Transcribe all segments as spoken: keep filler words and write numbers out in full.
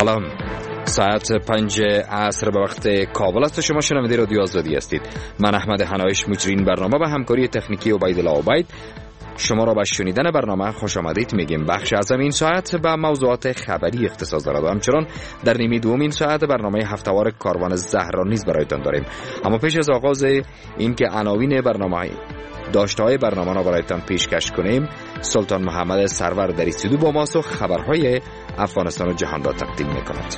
سلام، ساعت پنج عصر به وقت کابل است. شما شنونده رادیو آزادی هستید. من احمد حنایش مجرین برنامه و همکاری تکنیکی عبیدالله عبید شما را به شنیدن برنامه خوش آمدید میگیم. بخش از این ساعت به موضوعات خبری اختصاص دارد و همچنان در نیمه دوم این ساعت برنامه هفته‌وار کاروان زهرا نیز برایتان داریم. اما پیش از آغاز این که عناوین برنامه داشته‌های برنامه را برایتان پیشکش کنیم، سلطان محمد سرور در استودیو با ماست و خبرهای افغانستان و جهان را تقدیم می‌کند.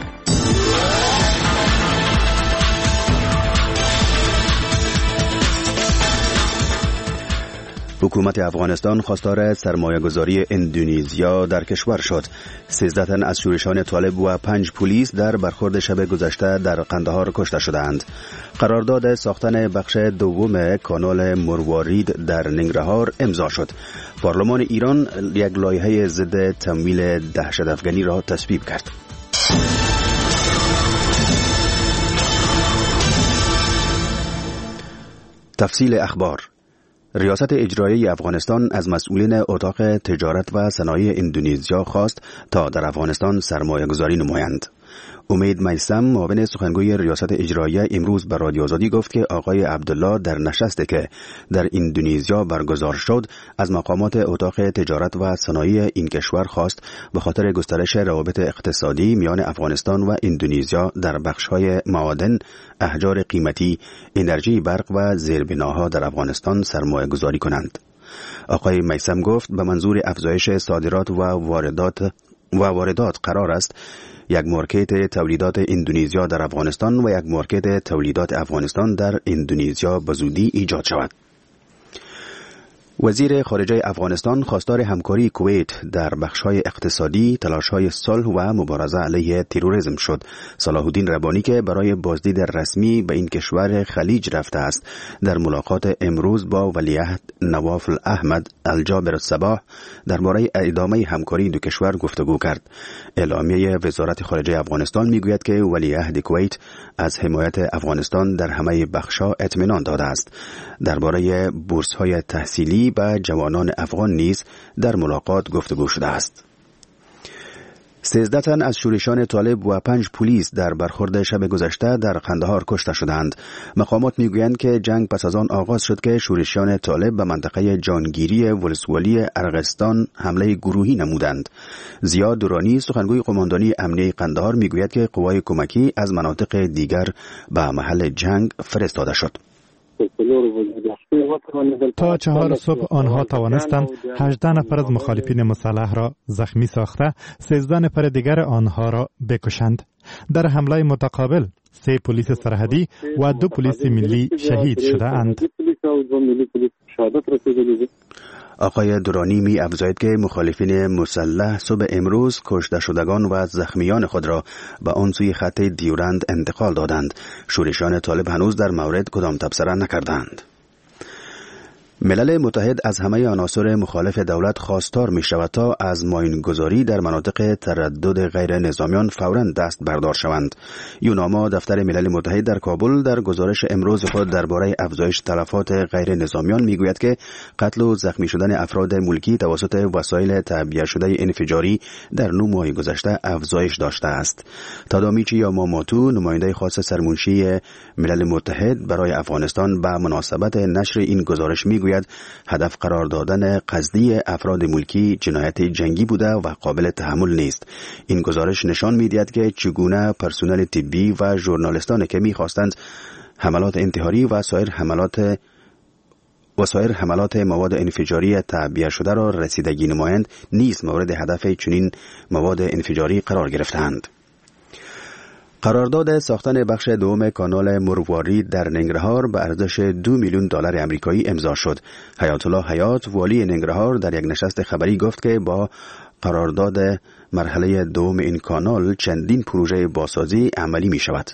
حکومت افغانستان خواستار سرمایه‌گذاری اندونزیا در کشور شد. سیزده تن از شورشان طالب و پنج پلیس در برخورد شب گذشته در قندهار کشته شدند. قرارداد ساختن بخش دوم کانال مروارید در ننگرهار امضا شد. پارلمان ایران یک لایحه ضد تمویل دهشت‌افکنی را تصویب کرد. تفصیل اخبار. ریاست اجرایی افغانستان از مسئولین اتاق تجارت و صنایع اندونزیا خواست تا در افغانستان سرمایه گذاری نمایند. امید میثم معاون سخنگوی ریاست اجرایی امروز به رادیو آزادی گفت که آقای عبدالله در نشستی که در اندونزیا برگزار شد از مقامات اتاق تجارت و صنایع این کشور خواست به خاطر گسترش روابط اقتصادی میان افغانستان و اندونزیا در بخش‌های معادن، احجار قیمتی، انرژی برق و زیربناها در افغانستان سرمایه گذاری کنند. آقای میثم گفت به منظور افزایش صادرات و واردات و واردات قرار است یک مارکت تولیدات اندونزیا در افغانستان و یک مارکت تولیدات افغانستان در اندونزیا به زودی ایجاد شود. وزیر خارجه افغانستان خواستار همکاری کویت در بخش‌های اقتصادی، تلاش‌های صلح و مبارزه علیه تروریسم شد. صلاح الدین ربانی که برای بازدید رسمی به این کشور خلیج رفته است، در ملاقات امروز با ولیعهد نواف احمد الجابر الصباح درباره ادامه همکاری دو کشور گفتگو کرد. اعلامیه وزارت خارجه افغانستان میگوید که ولیعهد کویت از حمایت افغانستان در همه بخش‌ها اطمینان داده است. درباره بورس‌های تحصیلی با جوانان افغان نیز در ملاقات گفتگو شده است. سیزده تن از شورشان طالب و پنج پلیس در برخورد شب گذشته در قندهار کشته شدند. مقامات میگویند که جنگ پس از آن آغاز شد که شورشان طالب به منطقه جانگیری ولسوالی ارغستان حمله گروهی نمودند. زیاد دورانی سخنگوی قماندانی امنیه قندهار میگوید که قوای کمکی از مناطق دیگر به محل جنگ فرستاده شد. تا چهار صبح آنها توانستند هجده نفر از مخالفین مسلح را زخمی ساخته، سیزده نفر دیگر آنها را بکشند. در حمله متقابل سه پلیس سرحدی و دو پلیس ملی شهید شده اند. آقای درانی می افزاید که مخالفین مسلح صبح امروز کشته شدگان و زخمیان خود را به آن سوی خط دیورند انتقال دادند. شورشان طالب هنوز در مورد کدام تبصره نکردند. ملل متحد از همه عناصر مخالف دولت خواستار می شود تا از ماینگذاری در مناطق تردد غیر نظامیان فوراً دست بردار شوند. یوناما دفتر ملل متحد در کابل در گزارش امروز خود درباره افزایش تلفات غیر نظامیان می گوید که قتل و زخمی شدن افراد ملکی توسط وسایل تعبیه شده انفجاری در نه ماه گذشته افزایش داشته است. تادامیچی یاماموتو نماینده خاص سرمنشی ملل متحد برای افغانستان به مناسبت نشر این گزارش می گوید هدف قرار دادن قصدی افراد ملکی جنایت جنگی بوده و قابل تحمل نیست. این گزارش نشان می‌دهد که چگونه پرسنل طبی و ژورنالیستان که می‌خواستند حملات انتحاری و سایر حملات و سایر حملات مواد انفجاری تعبیه شده را رسیدگی نمایند نیز مورد هدف چنین مواد انفجاری قرار گرفتند. قرارداد ساختن بخش دوم کانال مروارید در ننگرهار به ارزش دو میلیون دلار آمریکایی امضا شد. حیات الله حیات والی ننگرهار در یک نشست خبری گفت که با قرارداد مرحله دوم این کانال چندین پروژه بازسازی عملی می شود.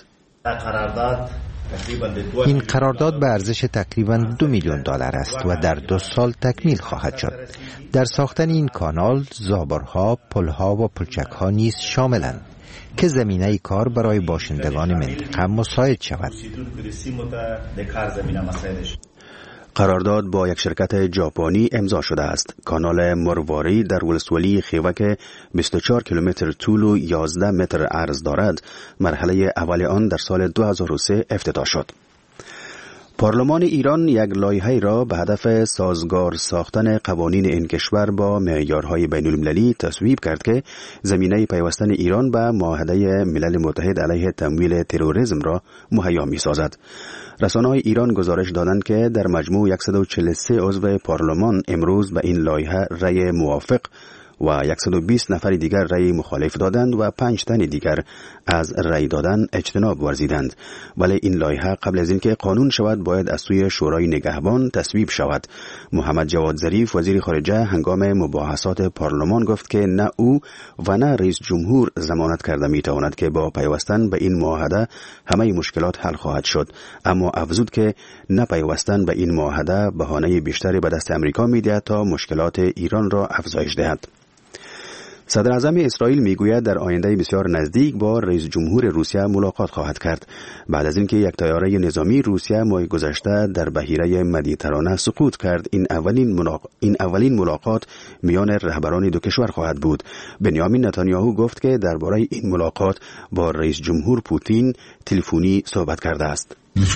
این قرارداد به ارزش تقریباً دو میلیون دلار است و در دو سال تکمیل خواهد شد. در ساختن این کانال زابرها، پلها و پلچکها نیز شاملند که زمینه کار برای باشندگان منطقه مساعد شود. قرارداد با یک شرکت ژاپنی امضا شده است. کانال مرواری در ولسوالی خیوه که بیست و چهار کیلومتر طول و یازده متر عرض دارد، مرحله اول آن در سال دو هزار و سه افتتاح شد. پارلمان ایران یک لایحه را به هدف سازگار ساختن قوانین این کشور با معیارهای بین‌المللی تصویب کرد که زمینه پیوستن ایران به معاهده ملل متحد علیه تمویل تروریسم را مهیا می‌سازد. رسانه‌های ایران گزارش دادند که در مجموع صد و چهل و سه عضو پارلمان امروز به این لایحه رأی موافق و صد و بیست نفر دیگر رأی مخالف دادند و پنج تن دیگر از رأی دادن اجتناب ورزیدند. ولی این لایحه قبل از اینکه قانون شود باید از سوی شورای نگهبان تصویب شود. محمد جواد ظریف وزیر خارجه هنگام مباحثات پارلمان گفت که نه او و نه رئیس جمهور ضمانت کرده میتواند که با پیوستن به این معاهده همه مشکلات حل خواهد شد، اما افزود که نه پیوستن به این معاهده بهانه بیشتری به دست امریکا میدهد تا مشکلات ایران را افزایش دهد. صدر اعظم اسرائیل میگوید در آینده بسیار نزدیک با رئیس جمهور روسیه ملاقات خواهد کرد بعد از اینکه یک طیاره نظامی روسیه ماه گذشته در بحیره مدیترانه سقوط کرد. این اولین ملاق... این اولین ملاقات میان رهبران دو کشور خواهد بود. بنیامین نتانیاهو گفت که درباره این ملاقات با رئیس جمهور پوتین تلفنی صحبت کرده است.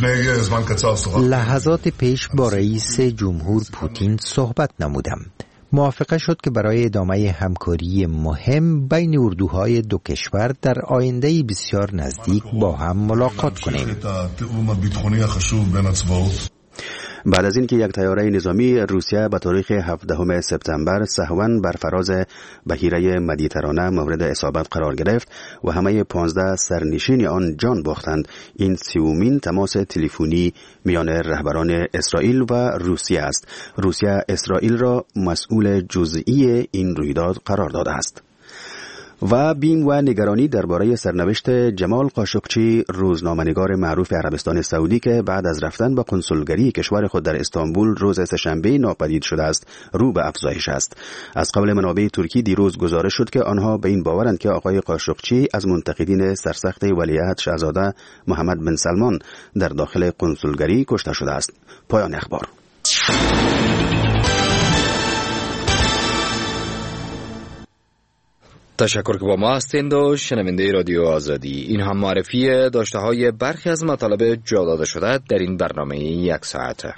لحظات پیش با رئیس جمهور پوتین صحبت نمودم. موافقه شد که برای ادامه همکاری مهم بین اردوهای دو کشور در آینده بسیار نزدیک با هم ملاقات کنیم. بعد از اینکه یک طیاره نظامی روسیه به تاریخ هفدهم سپتامبر سهواً بر فراز بحیره مدیترانه مورد اصابت قرار گرفت و همه پانزده سرنشین آن جان باختند، این سومین تماس تلفنی میان رهبران اسرائیل و روسیه است. روسیه اسرائیل را مسئول جزئی این رویداد قرار داده است. و بیم و نگرانی درباره سرنوشت جمال قاشقچی، روزنامه‌نگار معروف عربستان سعودی که بعد از رفتن به کنسولگری کشور خود در استانبول روز سه‌شنبه ناپدید شده است، رو به افزایش است. از قبل منابع ترکی دیروز گزارش شد که آنها به این باورند که آقای قاشقچی از منتقدین سرسخت ولیعهد شاهزاده محمد بن سلمان در داخل کنسولگری کشته شده است. پایان اخبار. تشکر که با ما هستید و شنونده رادیو آزادی. این هم معرفی داشته های برخی از مطالب جا داده شده در این برنامه یک ساعته.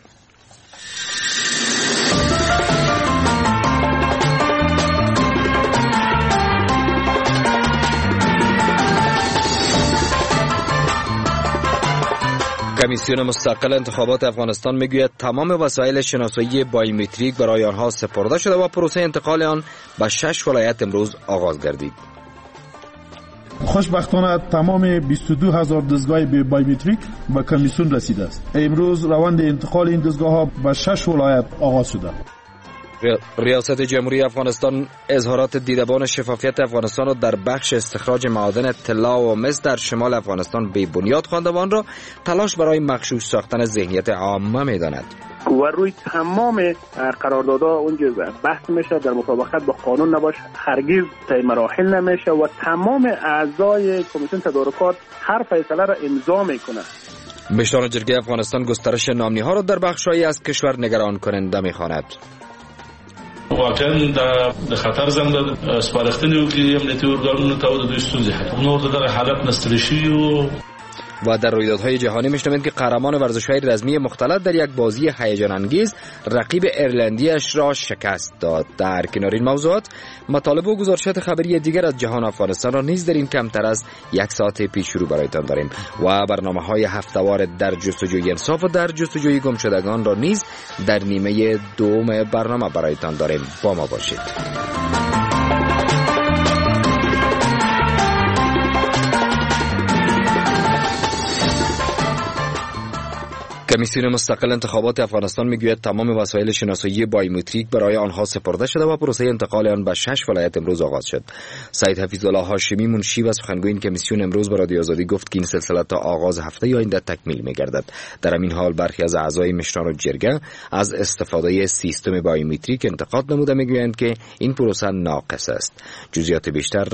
کمیسیون مستقل انتخابات افغانستان میگوید تمام وسایل شناسایی بایومتریک برای آنها سپرده شده و پروسه انتقال آن به شش ولایت امروز آغاز گردید. خوشبختانه تمام بیست و دو هزار دستگاه بایومتریک به کمیسیون رسیده است. امروز روند انتقال این دستگاه ها به شش ولایت آغاز شده. ریاست جمهوری افغانستان اظهارات دیدبان شفافیت افغانستان را در بخش استخراج معادن طلا و مس در شمال افغانستان بی بنیاد خوانده و آن را تلاش برای مغشوش ساختن ذهنیت عامه می‌داند. و روی تمام قراردادها اونجا بحث میشه در مطابقت با قانون نباشه، هرگز طی مراحل نمیشه و تمام اعضای کمیسیون تدارکات هر فیصله را امضا میکنه. مشران جرگه افغانستان گسترش نامنی‌ها را در بخش‌هایی از کشور نگران کننده می‌خواند. واقعا د خطر زنده سپارښتنې وکړي امنیتي ارګانونو ته د دوی ستونزې نور د دغه حالت نستړي شوي. و در رویدادهای جهانی میشنوید که قهرمان ورزش‌های رزمی مختلط در یک بازی هیجان انگیز رقیب ایرلندیش را شکست داد. در کنار این موضوعات مطالب و گزارشات خبری دیگر از جهان افغانستان را نیز در این کمتر از یک ساعت پیش رو برایتان داریم و برنامه‌های هفته‌وار در جستجوی انصاف و در جستجوی گمشدگان را نیز در نیمه دوم برنامه برایتان داریم. با ما باشید. کمیسیون مستقل انتخابات افغانستان میگوید تمام وسایل شناسایی بایومتریک برای آنها سپرده شده و پروسه انتقال آن به شش ولایت امروز آغاز شد. سید حفیظالله هاشمی منشی و سخنگوی این کمیسیون امروز به رادیو آزادی گفت که این سلسله تا آغاز هفته آینده تکمیل میگردد. در همین حال برخی از اعضای مشران جرگه از استفاده سیستم بایومتریک انتقاد نموده، میگویند که این پروسه ناقص است. جزئیات بیشتر را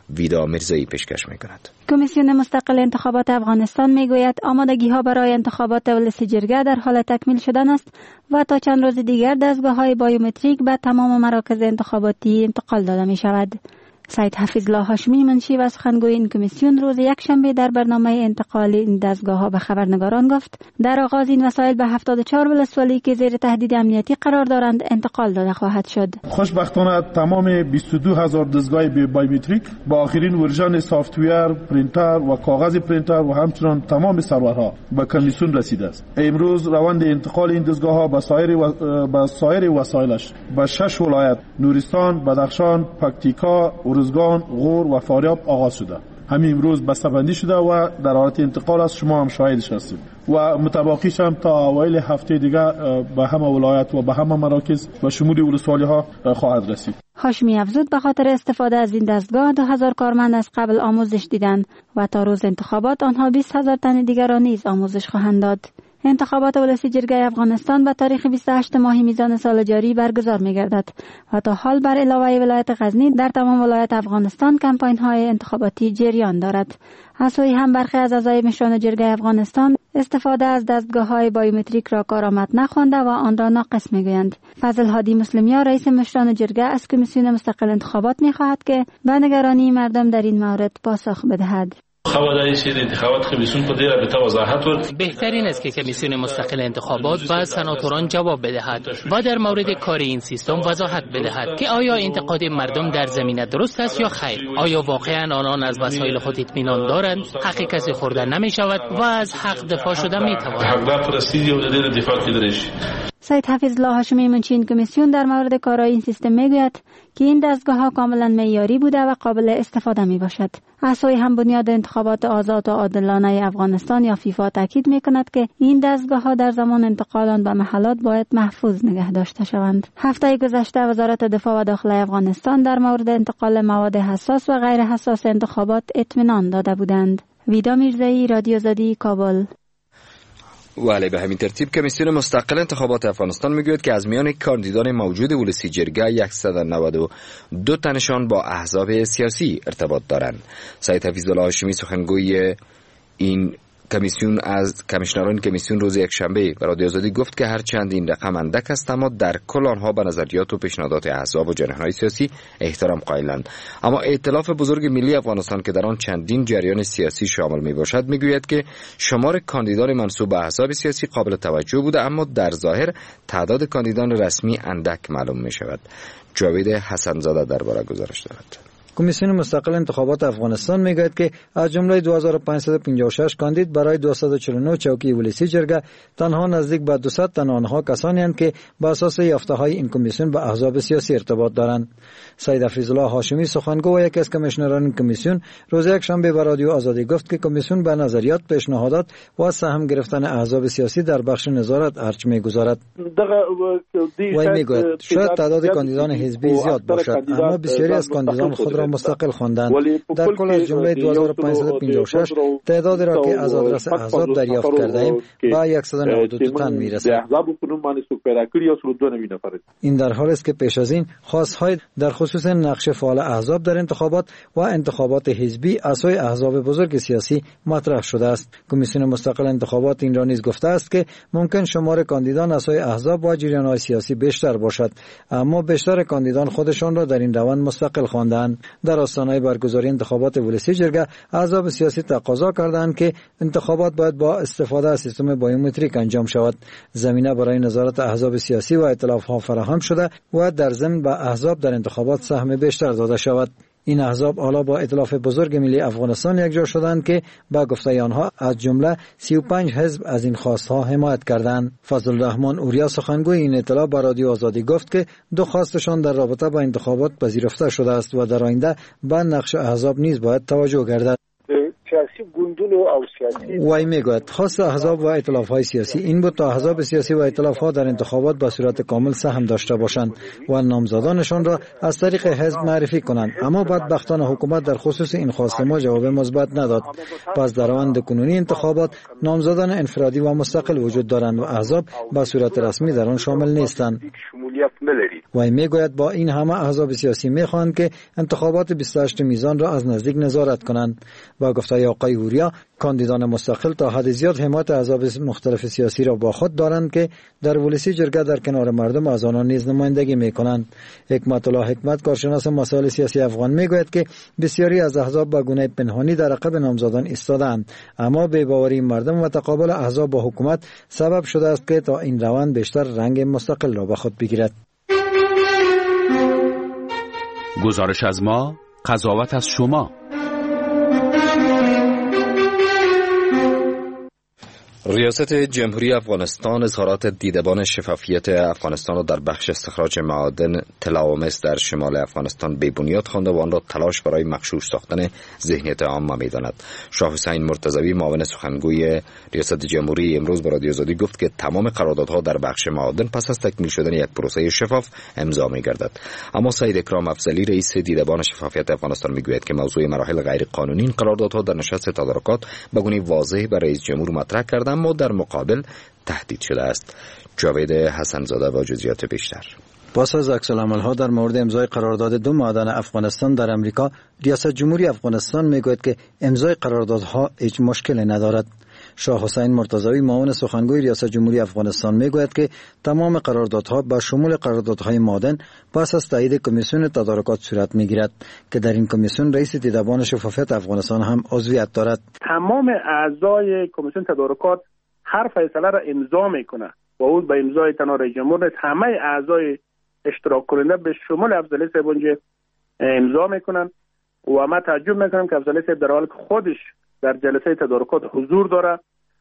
ویدا میرزایی پیشکش میکند. کمیسیون مستقل انتخابات افغانستان میگوید آمادگی ها برای انتخابات ولسی جرگه در حال تکمیل شدن است و تا چند روز دیگر دستگاه های بایومتریک به تمام مراکز انتخاباتی انتقال داده می شود. سید حفیظالله هاشمی منشی و سخنگوی این کمیسیون روز یکشنبه در برنامه انتقال این دستگاه ها به خبرنگاران گفت در آغاز این وسایل به هفتاد و چهار ولسوالی که زیر تهدید امنیتی قرار دارند انتقال داده خواهد شد. خوشبختانه تمام بیست و دو هزار دستگاه بایومتریک با آخرین ورژن سافت‌ویر، پرینتر و کاغذ پرینتر و همچنان تمام سرورها به کمیسیون رسیده است. امروز روند انتقال این دستگاه ها به سایر و... به سایر وسایلش به شش ولایت نورستان، بدخشان، پکتیکا، ارزگان، غور و فاریاب آغاز شده. همین امروز بسته‌بندی شده و در حالت انتقال است. شما هم شاهدش هستید و متباقیش هم تا اوایل هفته دیگه به همه ولایت و به همه مراکز و شمول ولسوالی ها خواهد رسید. هاشمی افزود به خاطر استفاده از این دستگاه دو هزار کارمند از قبل آموزش دیدند و تا روز انتخابات آنها بیست هزار تن دیگر را نیز آموزش خواهند داد. انتخابات ولسی جرگه افغانستان به تاریخ بیست و هشت ماه میزان سال جاری برگزار می‌گردد و تا حال بر علاوه ولایت غزنی در تمام ولایت افغانستان کمپاین‌های انتخاباتی جریان دارد. از سوی هم برخی از اعضای مشران جرگه افغانستان استفاده از دستگاه‌های بایومتریک را کارآمد نخوانده و آن را ناقص می‌گویند. فضل هادی مسلمی‌ها رئیس مشران جرگه از کمیسیون مستقل انتخابات می‌خواهد که به نگرانی مردم در این مورد پاسخ بدهد. بهترین است که کمیسیون مستقل انتخابات و سناتوران جواب بدهد و در مورد کار این سیستم وضاحت بدهد که آیا انتقاد مردم در زمینه درست است یا خیر. آیا واقعا آنان از وسایل خود اطمینان دارند، حق کسی خورده نمی شود و از حق دفاع شده می توانند. سید حفیظالله هاشمی منشی این کمیسیون در مورد کارای این سیستم میگوید که این دستگاه ها کاملا معیاری بوده و قابل استفاده می باشد. از سوی هم بنیاد انتخابات آزاد و عادلانه افغانستان یا فیفا تاکید می کند که این دستگاه ها در زمان انتقال آن به محلات باید محفوظ نگه داشته شوند. هفته گذشته وزارت دفاع و داخله افغانستان در مورد انتقال مواد حساس و غیر حساس انتخابات اطمینان داده بودند. ویدا میرزایی، رادیو آزادی، کابل. ولی به همین ترتیب کمیسیون مستقل انتخابات افغانستان میگوید که از میان کاندیدان موجود ولسی جرگه صد و نود و دو تنشان با احزاب سیاسی ارتباط دارند. سید حفیظالله هاشمی سخنگوی این کمیسیون از کمیشنران کمیسیون روز یکشنبه به رادیو آزادی گفت که هرچند این رقم اندک است اما در کل آنها به نظریات و پیشنهادات احزاب و جناح‌های سیاسی احترام قائلند. اما ائتلاف بزرگ ملی افغانستان که در آن چندین جریان سیاسی شامل میباشد میگوید که شمار کاندیدان منسوب به احزاب سیاسی قابل توجه بوده اما در ظاهر تعداد کاندیدان رسمی اندک معلوم میشود. جاوید حسن‌زاده درباره گزارش دارد. کمیسیون مستقل انتخابات افغانستان میگوید که از جمله دو هزار و پانصد و پنجاه و شش کاندید برای دویست و چهل و نه چوکی ولسی جرگه تنها نزدیک به دویست تن آنها کسانی هستند که بر اساس یافته‌های این کمیسیون به احزاب سیاسی ارتباط دارند. سید حفیظالله هاشمی سخنگو و یکی از کمیشنران این کمیسیون روز یکشنبه به رادیو آزادی گفت که کمیسیون به نظریات، پیشنهادات و سهم گرفتن احزاب سیاسی در بخش نظارت ارج میگذارد. وی میگوید شاید تعداد کاندیدان حزبی زیاد باشد اما بسیاری از کاندیدان خود را مستقل خواندند. در کل از جمله دو هزار و پانصد و پنجاه و شش تعدادی را که از آدرس احزاب دریافت کرده ایم به صد و نود و دو تن میرسد. این در حالی است که پیش از این خواست‌های در خصوص نقش فعال احزاب در انتخابات و انتخابات حزبی از سوی احزاب بزرگ سیاسی مطرح شده است. کمیسیون مستقل انتخابات این را نیز گفته است که ممکن شمار کاندیدان از سوی احزاب و جریان‌های سیاسی بیشتر باشد اما بیشتر کاندیدان خودشان را در این روند مستقل خواندند. در آستانه برگزاری انتخابات ولسی جرگه احزاب سیاسی تقاضا کردند که انتخابات باید با استفاده از سیستم بایومتریک انجام شود. زمینه برای نظارت احزاب سیاسی و ائتلاف‌ها فراهم شده و در ضمن به احزاب در انتخابات سهم بیشتر داده شود. این احزاب حالا با ائتلاف بزرگ ملی افغانستان یکجا شدند که با گفته آنها از جمله سی و پنج حزب از این خواستها حمایت کردند. فضل الرحمن اوریا سخنگوی این ائتلاف با رادیو آزادی گفت که دو خواستشان در رابطه با انتخابات پذیرفته شده است و در آینده به نقش احزاب نیز باید توجه گردد. وی میگوید خواست احزاب و ائتلاف‌های سیاسی این بود تا احزاب سیاسی و ائتلاف‌ها در انتخابات به صورت کامل سهم داشته باشند و نامزدانشان را از طریق حزب معرفی کنند، اما بدبختانه حکومت در خصوص این خواست ما جواب مثبت نداد. پس در روند کنونی انتخابات نامزدان انفرادی و مستقل وجود دارند و احزاب به صورت رسمی در آن شامل نیستند. وی میگوید با این همه احزاب سیاسی میخواهند که انتخابات بیست و هشت میزان را از نزدیک نظارت کنند. با گفته آقای هوریا، کاندیدان مستقل تا حد زیاد حمایت احزاب مختلف سیاسی را با خود دارند که در ولسی جرگه در کنار مردم از آنان نیز نمایندگی میکنند. حکمت الله حکمت، کارشناس مسائل سیاسی افغان، میگوید که بسیاری از احزاب به گونه پنهانی در عقب نامزدان ایستادند، اما بی‌باوری مردم و تقابل احزاب با حکومت سبب شده است که تا این روند بیشتر رنگ مستقل را به خود بگیرد. گزارش از ما، قضاوت از شما. ریاست جمهوری افغانستان اظهارات دیدبان شفافیت افغانستان را در بخش استخراج معادن طلا و مس در شمال افغانستان بی‌بنیاد خوانده و آن را تلاش برای مغشوش ساختن ذهنیت عامه می‌داند. شاه حسین مرتضوی، معاون سخنگوی ریاست جمهوری، امروز به رادیو آزادی گفت که تمام قراردادها در بخش معادن پس از تکمیل شدن یک پروسه شفاف امضا می‌گردد. اما سید اکرام افضلی، رئیس دیدبان شفافیت افغانستان، می‌گوید که موضوع مراحل غیر قانونی این قراردادها در نشست تدارکات به گونه واضح برای رئیس جمهور مطرح کرده، اما در مقابل تهدید شده است. جاوید حسن‌زاده با جزئیات بیشتر. پس از عکس‌العمل‌ها در مورد امضای قرارداد دو معدن افغانستان در امریکا، ریاست جمهوری افغانستان میگوید که امضای قراردادها هیچ مشکلی ندارد. شاه حسین مرتضوی، معاون سخنگوی ریاست جمهوری افغانستان، میگوید که تمام قراردادها با شمول قراردادهای معدن پس از تایید کمیسیون تدارکات صورت میگیرد که در این کمیسیون رئیس دیدبان شفافیت افغانستان هم عضویت دارد. تمام اعضای کمیسیون تدارکات هر فیصله را امضا میکنه و اون به امضای تنها رئیس جمهور، همه اعضای اشتراک کننده به شمول افضلی صاحب اونجا امضا میکنن و ما تعجب میکنم که افضلی صاحب در حالی که خودش در جلسه تدارکات حضور داره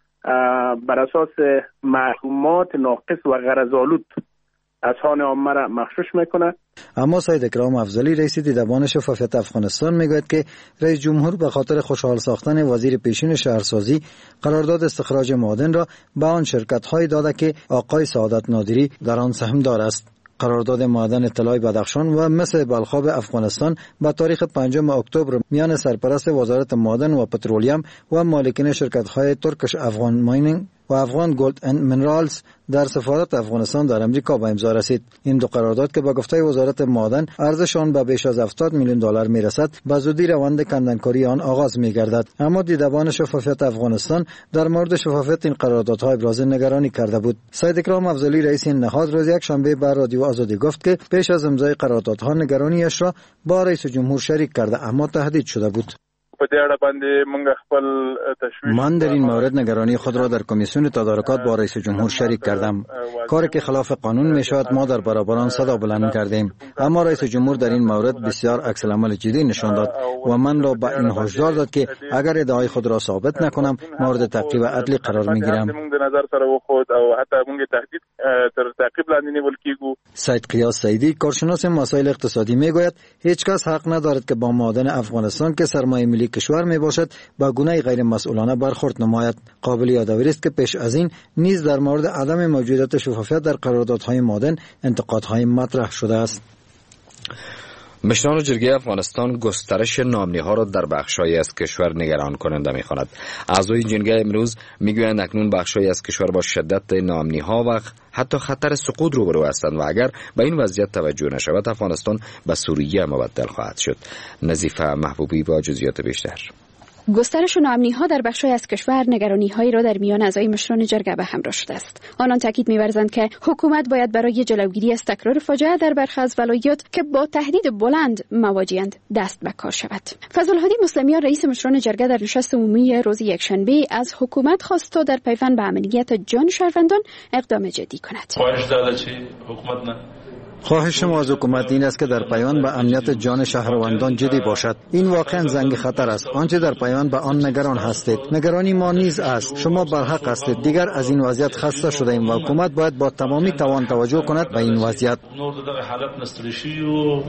بر اساس معلومات ناقص و غرض‌آلود اذهان عامه را مغشوش میکنه. اما سید اکرام افضلی، رئیس دیدبان شفافیت افغانستان، میگوید که رئیس جمهور به خاطر خوشحال ساختن وزیر پیشین شهرسازی قرارداد استخراج معادن را به آن شرکت‌های داده که آقای سعادت نادری در آن سهمدار است. قرارداد معدن طلای بدخشان و مس بلخاب افغانستان با تاریخ پنجم اکتبر میان سرپرست وزارت معدن و پترولیم و مالکین شرکت‌های ترکش افغان ماینینگ و افغان گولد اند منرالز در سفارت افغانستان در امریکا به امضا رسید. این دو قرارداد که با گفته وزارت معدن ارزش آن به بیش از هفتاد میلیون دلار میرسد، به زودی روند کندنکاری آن آغاز میگردد. اما دیدبان شفافیت افغانستان در مورد شفافیت این قراردادها ابراز نگرانی کرده بود. سید اکرام افضلی، رئیس این نهاد، روز یک شنبه بر رادیو آزادی گفت که پیش از امضای قراردادها نگرانیش را با رئیس جمهور شریک کرده، اما تهدید شده بود. من در این مورد نگرانی خود را در کمیسیون تدارکات با رئیس جمهور شریک کردم. کاری که خلاف قانون می شود ما در برابر آن صدا بلند کردیم، اما رئیس جمهور در این مورد بسیار عکس العمل جدی نشان داد و من را به این هشدار داد که اگر ادعای خود را ثابت نکنم مورد تعقیب عدلی قرار می گیرم. سید قیاس سیدی، کارشناس مسائل اقتصادی، می گوید هیچ کس حق ندارد که با معادن افغانستان که سرمایه ملی کشور می باشد با گونه غیر مسئولانه برخورد نماید. قابل یادآوری است که پیش از این نیز در مورد عدم موجودیت شفافیت در قراردادهای معدن انتقادهای مطرح شده است. مشران جرگه افغانستان گسترش نامنی‌ها را در بخش‌هایی از کشور نگران کننده می‌خواند. اعضای جرگه امروز می‌گویند اکنون بخش‌هایی از کشور با شدت نامنی‌ها و حتی خطر سقوط روبرو هستند و اگر به این وضعیت توجه نشود افغانستان به سوریه مبدل خواهد شد. نظیفه محبوبی با جزئیات بیشتر. گسترش ناامنی‌ها در بخش‌های از کشور نگرانی‌هایی را در میان اعضای مشران جرگه به همراه شده است. آنان تاکید می‌ورزند که حکومت باید برای جلوگیری از تکرار فاجعه در برخی از ولایات که با تهدید بلند مواجه‌اند دست به کار شود. فضل‌الهادی مسلمیان، رئیس مشران جرگه، در نشست عمومی روز یکشنبه از حکومت خواست تا در پیوند به امنیت جان شهروندان اقدام جدی کند. خواهش داده چی حکومت نه خواهش ما از حکومت این است که در پیوند به امنیت جان شهروندان جدی باشد. این واقعا زنگ خطر است. آنچه در پیوند به آن نگران هستید، نگرانی ما نیز است. شما برحق هستید. دیگر از این وضعیت خسته شده ایم و حکومت باید با تمامی توان توجه کند به این وضعیت.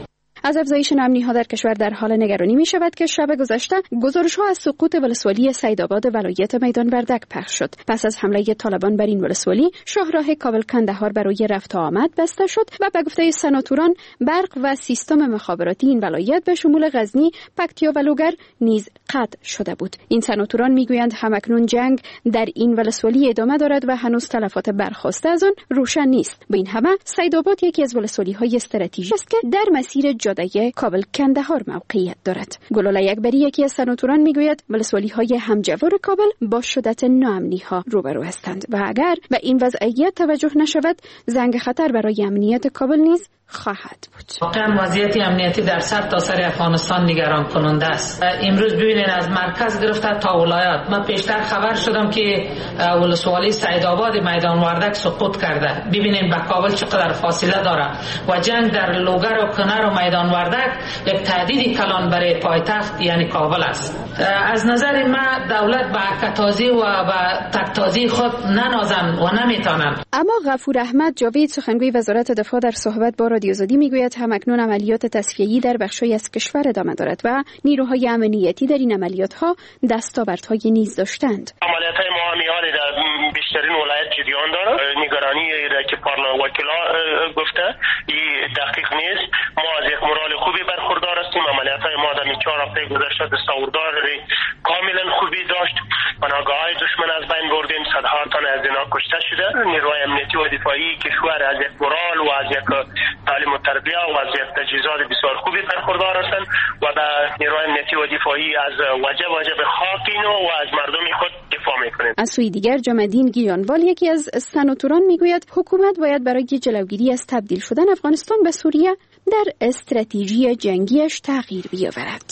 از افزایش ناامنی‌ها در کشور در حال نگرانی می شود که شب گذشته گزارش‌ها از سقوط ولسوالی سیدآباد ولایت میدان وردک پخش شد. پس از حمله طالبان بر این ولسوالی، شاهراه کابل کندهار برای رفت و آمد بسته شد و به گفته سناتوران برق و سیستم مخابراتی این ولایت به شمول غزنی، پکتیا و لوگر نیز قطع شده بود. این سناتوران میگویند همکنون جنگ در این ولسوالی ادامه دارد و هنوز تلفات برخاسته از آن روشن نیست. به این همه سیدآباد یکی از ولسوالی‌های استراتژیک است که در مسیر جاده کابل کندهار موقعیت دارد. گلوله اکبری یکی از سناتوران میگوید ولسوالی‌های همجوار کابل با شدت ناامنی‌ها روبرو هستند و اگر به این وضعیت توجه نشود، زنگ خطر برای امنیت کابل نیز خواهد بود. واقعا وضعیت امنیتی در سر تا سر افغانستان نگران کننده است. امروز ببینید از مرکز گرفته تا ولایات، من پیشتر خبر شدم که ولسوالی سیدآباد میدان وردک سقوط کرده. ببینید به کابل چقدر فاصله داره و جنگ در لوگر و کنر و میدان وردک یک تهدید کلان برای پایتخت یعنی کابل است. از نظر من دولت به حرکت‌تازی و به تک‌تازی خود ننازن و نمیتونن. اما غفور احمد جاوید سخنگوی وزارت دفاع در صحبت با رادیو آزادی میگوید همکنون عملیات تصفیه‌ای در بخشی از کشور ادامه دارد و نیروهای امنیتی در این عملیات‌ها دستاوردهای نیز داشتند. عملیات‌های ما میان در بیشترین ولایت جریان دارد. نگرانی را که پارلمان وکلا گفته این دقیق نیست. ما از یک مورال خوبی برخوردار هستیم. عملیات‌های ما در چهار هفته گذشته دستاوردار کاملا خوبی داشت. پناهگاه‌های دشمن از بین بردیم. صدها تن از اینا کشته شده. نیروهای امنیتی و دفاعی کشور از یک مورال و از یک تعلیم و تربیت و از یک تجهیزات بسیار خوبی برخوردار هستند و به نیروهای امنیتی و دفاعی از وجب وجب خاکین و از مردم خود دفاع میکنیم. از سوی دیگر جمع‌الدین گیانوال یکی از سناتوران میگوید حکومت باید برای جلوگیری از تبدیل شدن افغانستان به سوریه در استراتژی جنگیش تغییر بیاورد.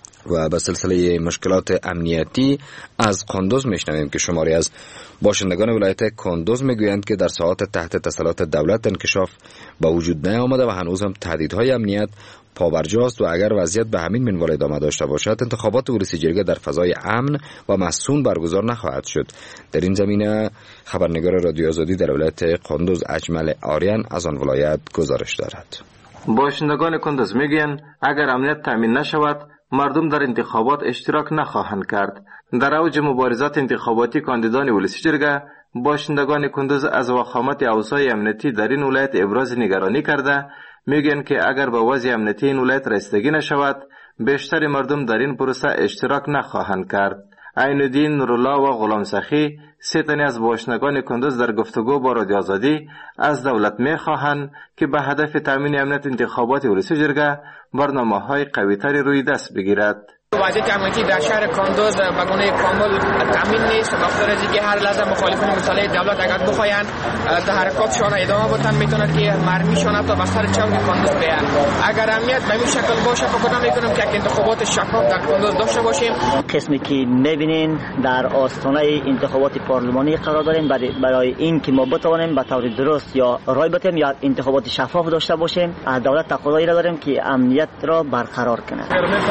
و به سلسله مشکلات امنیتی از کندوز میشنویم که شماری از باشندگان ولایت کندوز میگویند که در ساعات تحت تسلط دولت انکشاف به وجود نیامده و هنوز هم تهدیدهای امنیت پابرجاست و اگر وضعیت به همین منوال ادامه داشته باشد انتخابات ولسی جرگه در فضای امن و مسئول برگزار نخواهد شد. در این زمینه خبرنگار رادیو آزادی در ولایت کندوز اجمل آریان از آن ولایت گزارش دارد. باشندگان کندوز میگویند اگر امنیت تامین نشود مردم در انتخابات اشتراک نخواهند کرد. در اوج مبارزات انتخاباتی کاندیدان ولسی جرگه باشندگان کندوز از وخامت اوضاع امنیتی در این ولایت ابراز نگرانی کرده میگن که اگر به وضع امنیتی این ولایت رسیدگی نشود بیشتر مردم در این پروسه اشتراک نخواهند کرد. عین الدین نورالله و غلام سخی سه تن از باشندگان کندوز در گفتگو با رادیو آزادی از دولت میخواهند که به هدف تامین امنیت انتخابات ولسی جرگه برنامه‌های قوی‌تری روی دست بگیرد. وضعیت امنیتی در شهر کندوز به گونه کامل تامین نیست. بخاطر از اینکه هر لحظه مخالفان مسئله دولت اگر بخواین تحرکاتشان ادامه بدن میتونن که مرمیشان تا بستر چوک کندوز بیان. اگر امنیت به این شکل باشه فکر نمیکنم که انتخابات شفاف در کندوز داشته باشیم. قسمی که میبینین در آستانه انتخابات پارلمانی قرار داریم برای این که ما بتوانیم به طور درست یا رای بدیم یا انتخابات شفاف داشته باشیم. از دولت تقاضایی را داریم که امنیت را برقرار کنه.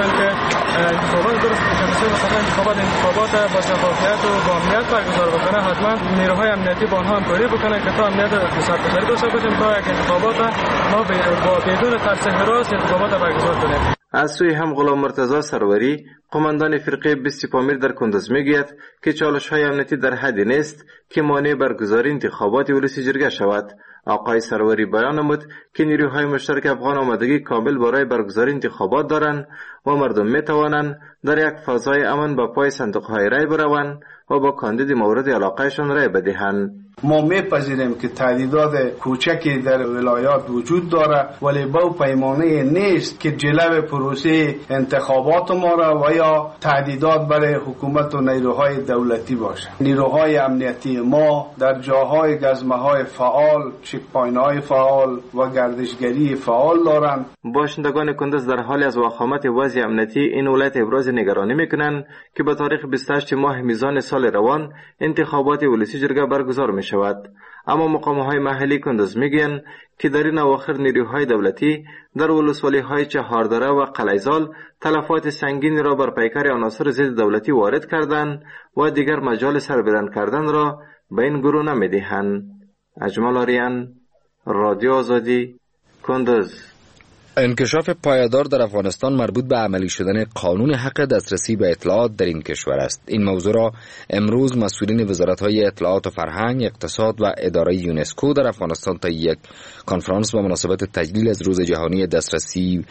انتخابات درست بشه مثلا انتخابات انتخابات با شفافیت و با امنیت برگزار بکنه. حتما نیروهای امنیتی با آنها همکاری بکنه که تا امنیت سرپرستی داشته باشیم تا یک انتخابات ما با بدون ترس حراس انتخابات برگزار کنیم. از سوی هم غلام مرتضی سروری قماندان فرقه بیست پامیر در کندوز میگوید که چالش‌های امنیتی در حدی نیست که مانع برگزاری انتخابات ولسی جرگه شود. آقای سروری بیان نمود که نیروهای مشترک افغان آمادگی کامل برای برگزاری انتخابات دارند و مردم می توانند در یک فضای امن با پای صندوق‌های رای بروند و با کاندید مورد علاقهشان رای بدهند. ما میپذیریم که تهدیدات کوچکی در ولایات وجود داره ولی با پیمانه نیست که جلو پروسه انتخابات ما را و یا تهدیدات برای حکومت و نیروهای دولتی باشه. نیروهای امنیتی ما در جاهای گزمه‌های فعال، چک‌پوینت‌های فعال و گردشگری فعال دارند. باشندگان کندوز در حال از وخامت وضع امنیتی این ولایت ابراز نگرانی میکنند که به تاریخ بیست و هشت ماه میزان سال روان انتخابات ولسی جرگه برگزار می شود. اما مقام‌های محلی کندوز میگن که در این اواخر نیروهای دولتی در ولسوالی‌های چهاردره و قلیزال تلفات سنگینی را بر پیکر عناصر ضد دولتی وارد کردند و دیگر مجال سربلند کردن را به این گروه نمیدهند. اجمل آریان، رادیو آزادی، کندوز. انکشاف پایدار در افغانستان مربوط به عملی شدن قانون حق دسترسی به اطلاعات در این کشور است. این موضوع را امروز مسئولین وزارت‌های اطلاعات و فرهنگ، اقتصاد و اداره یونسکو در افغانستان تا یک کنفرانس با مناسبت تجلیل از روز جهانی دسترسی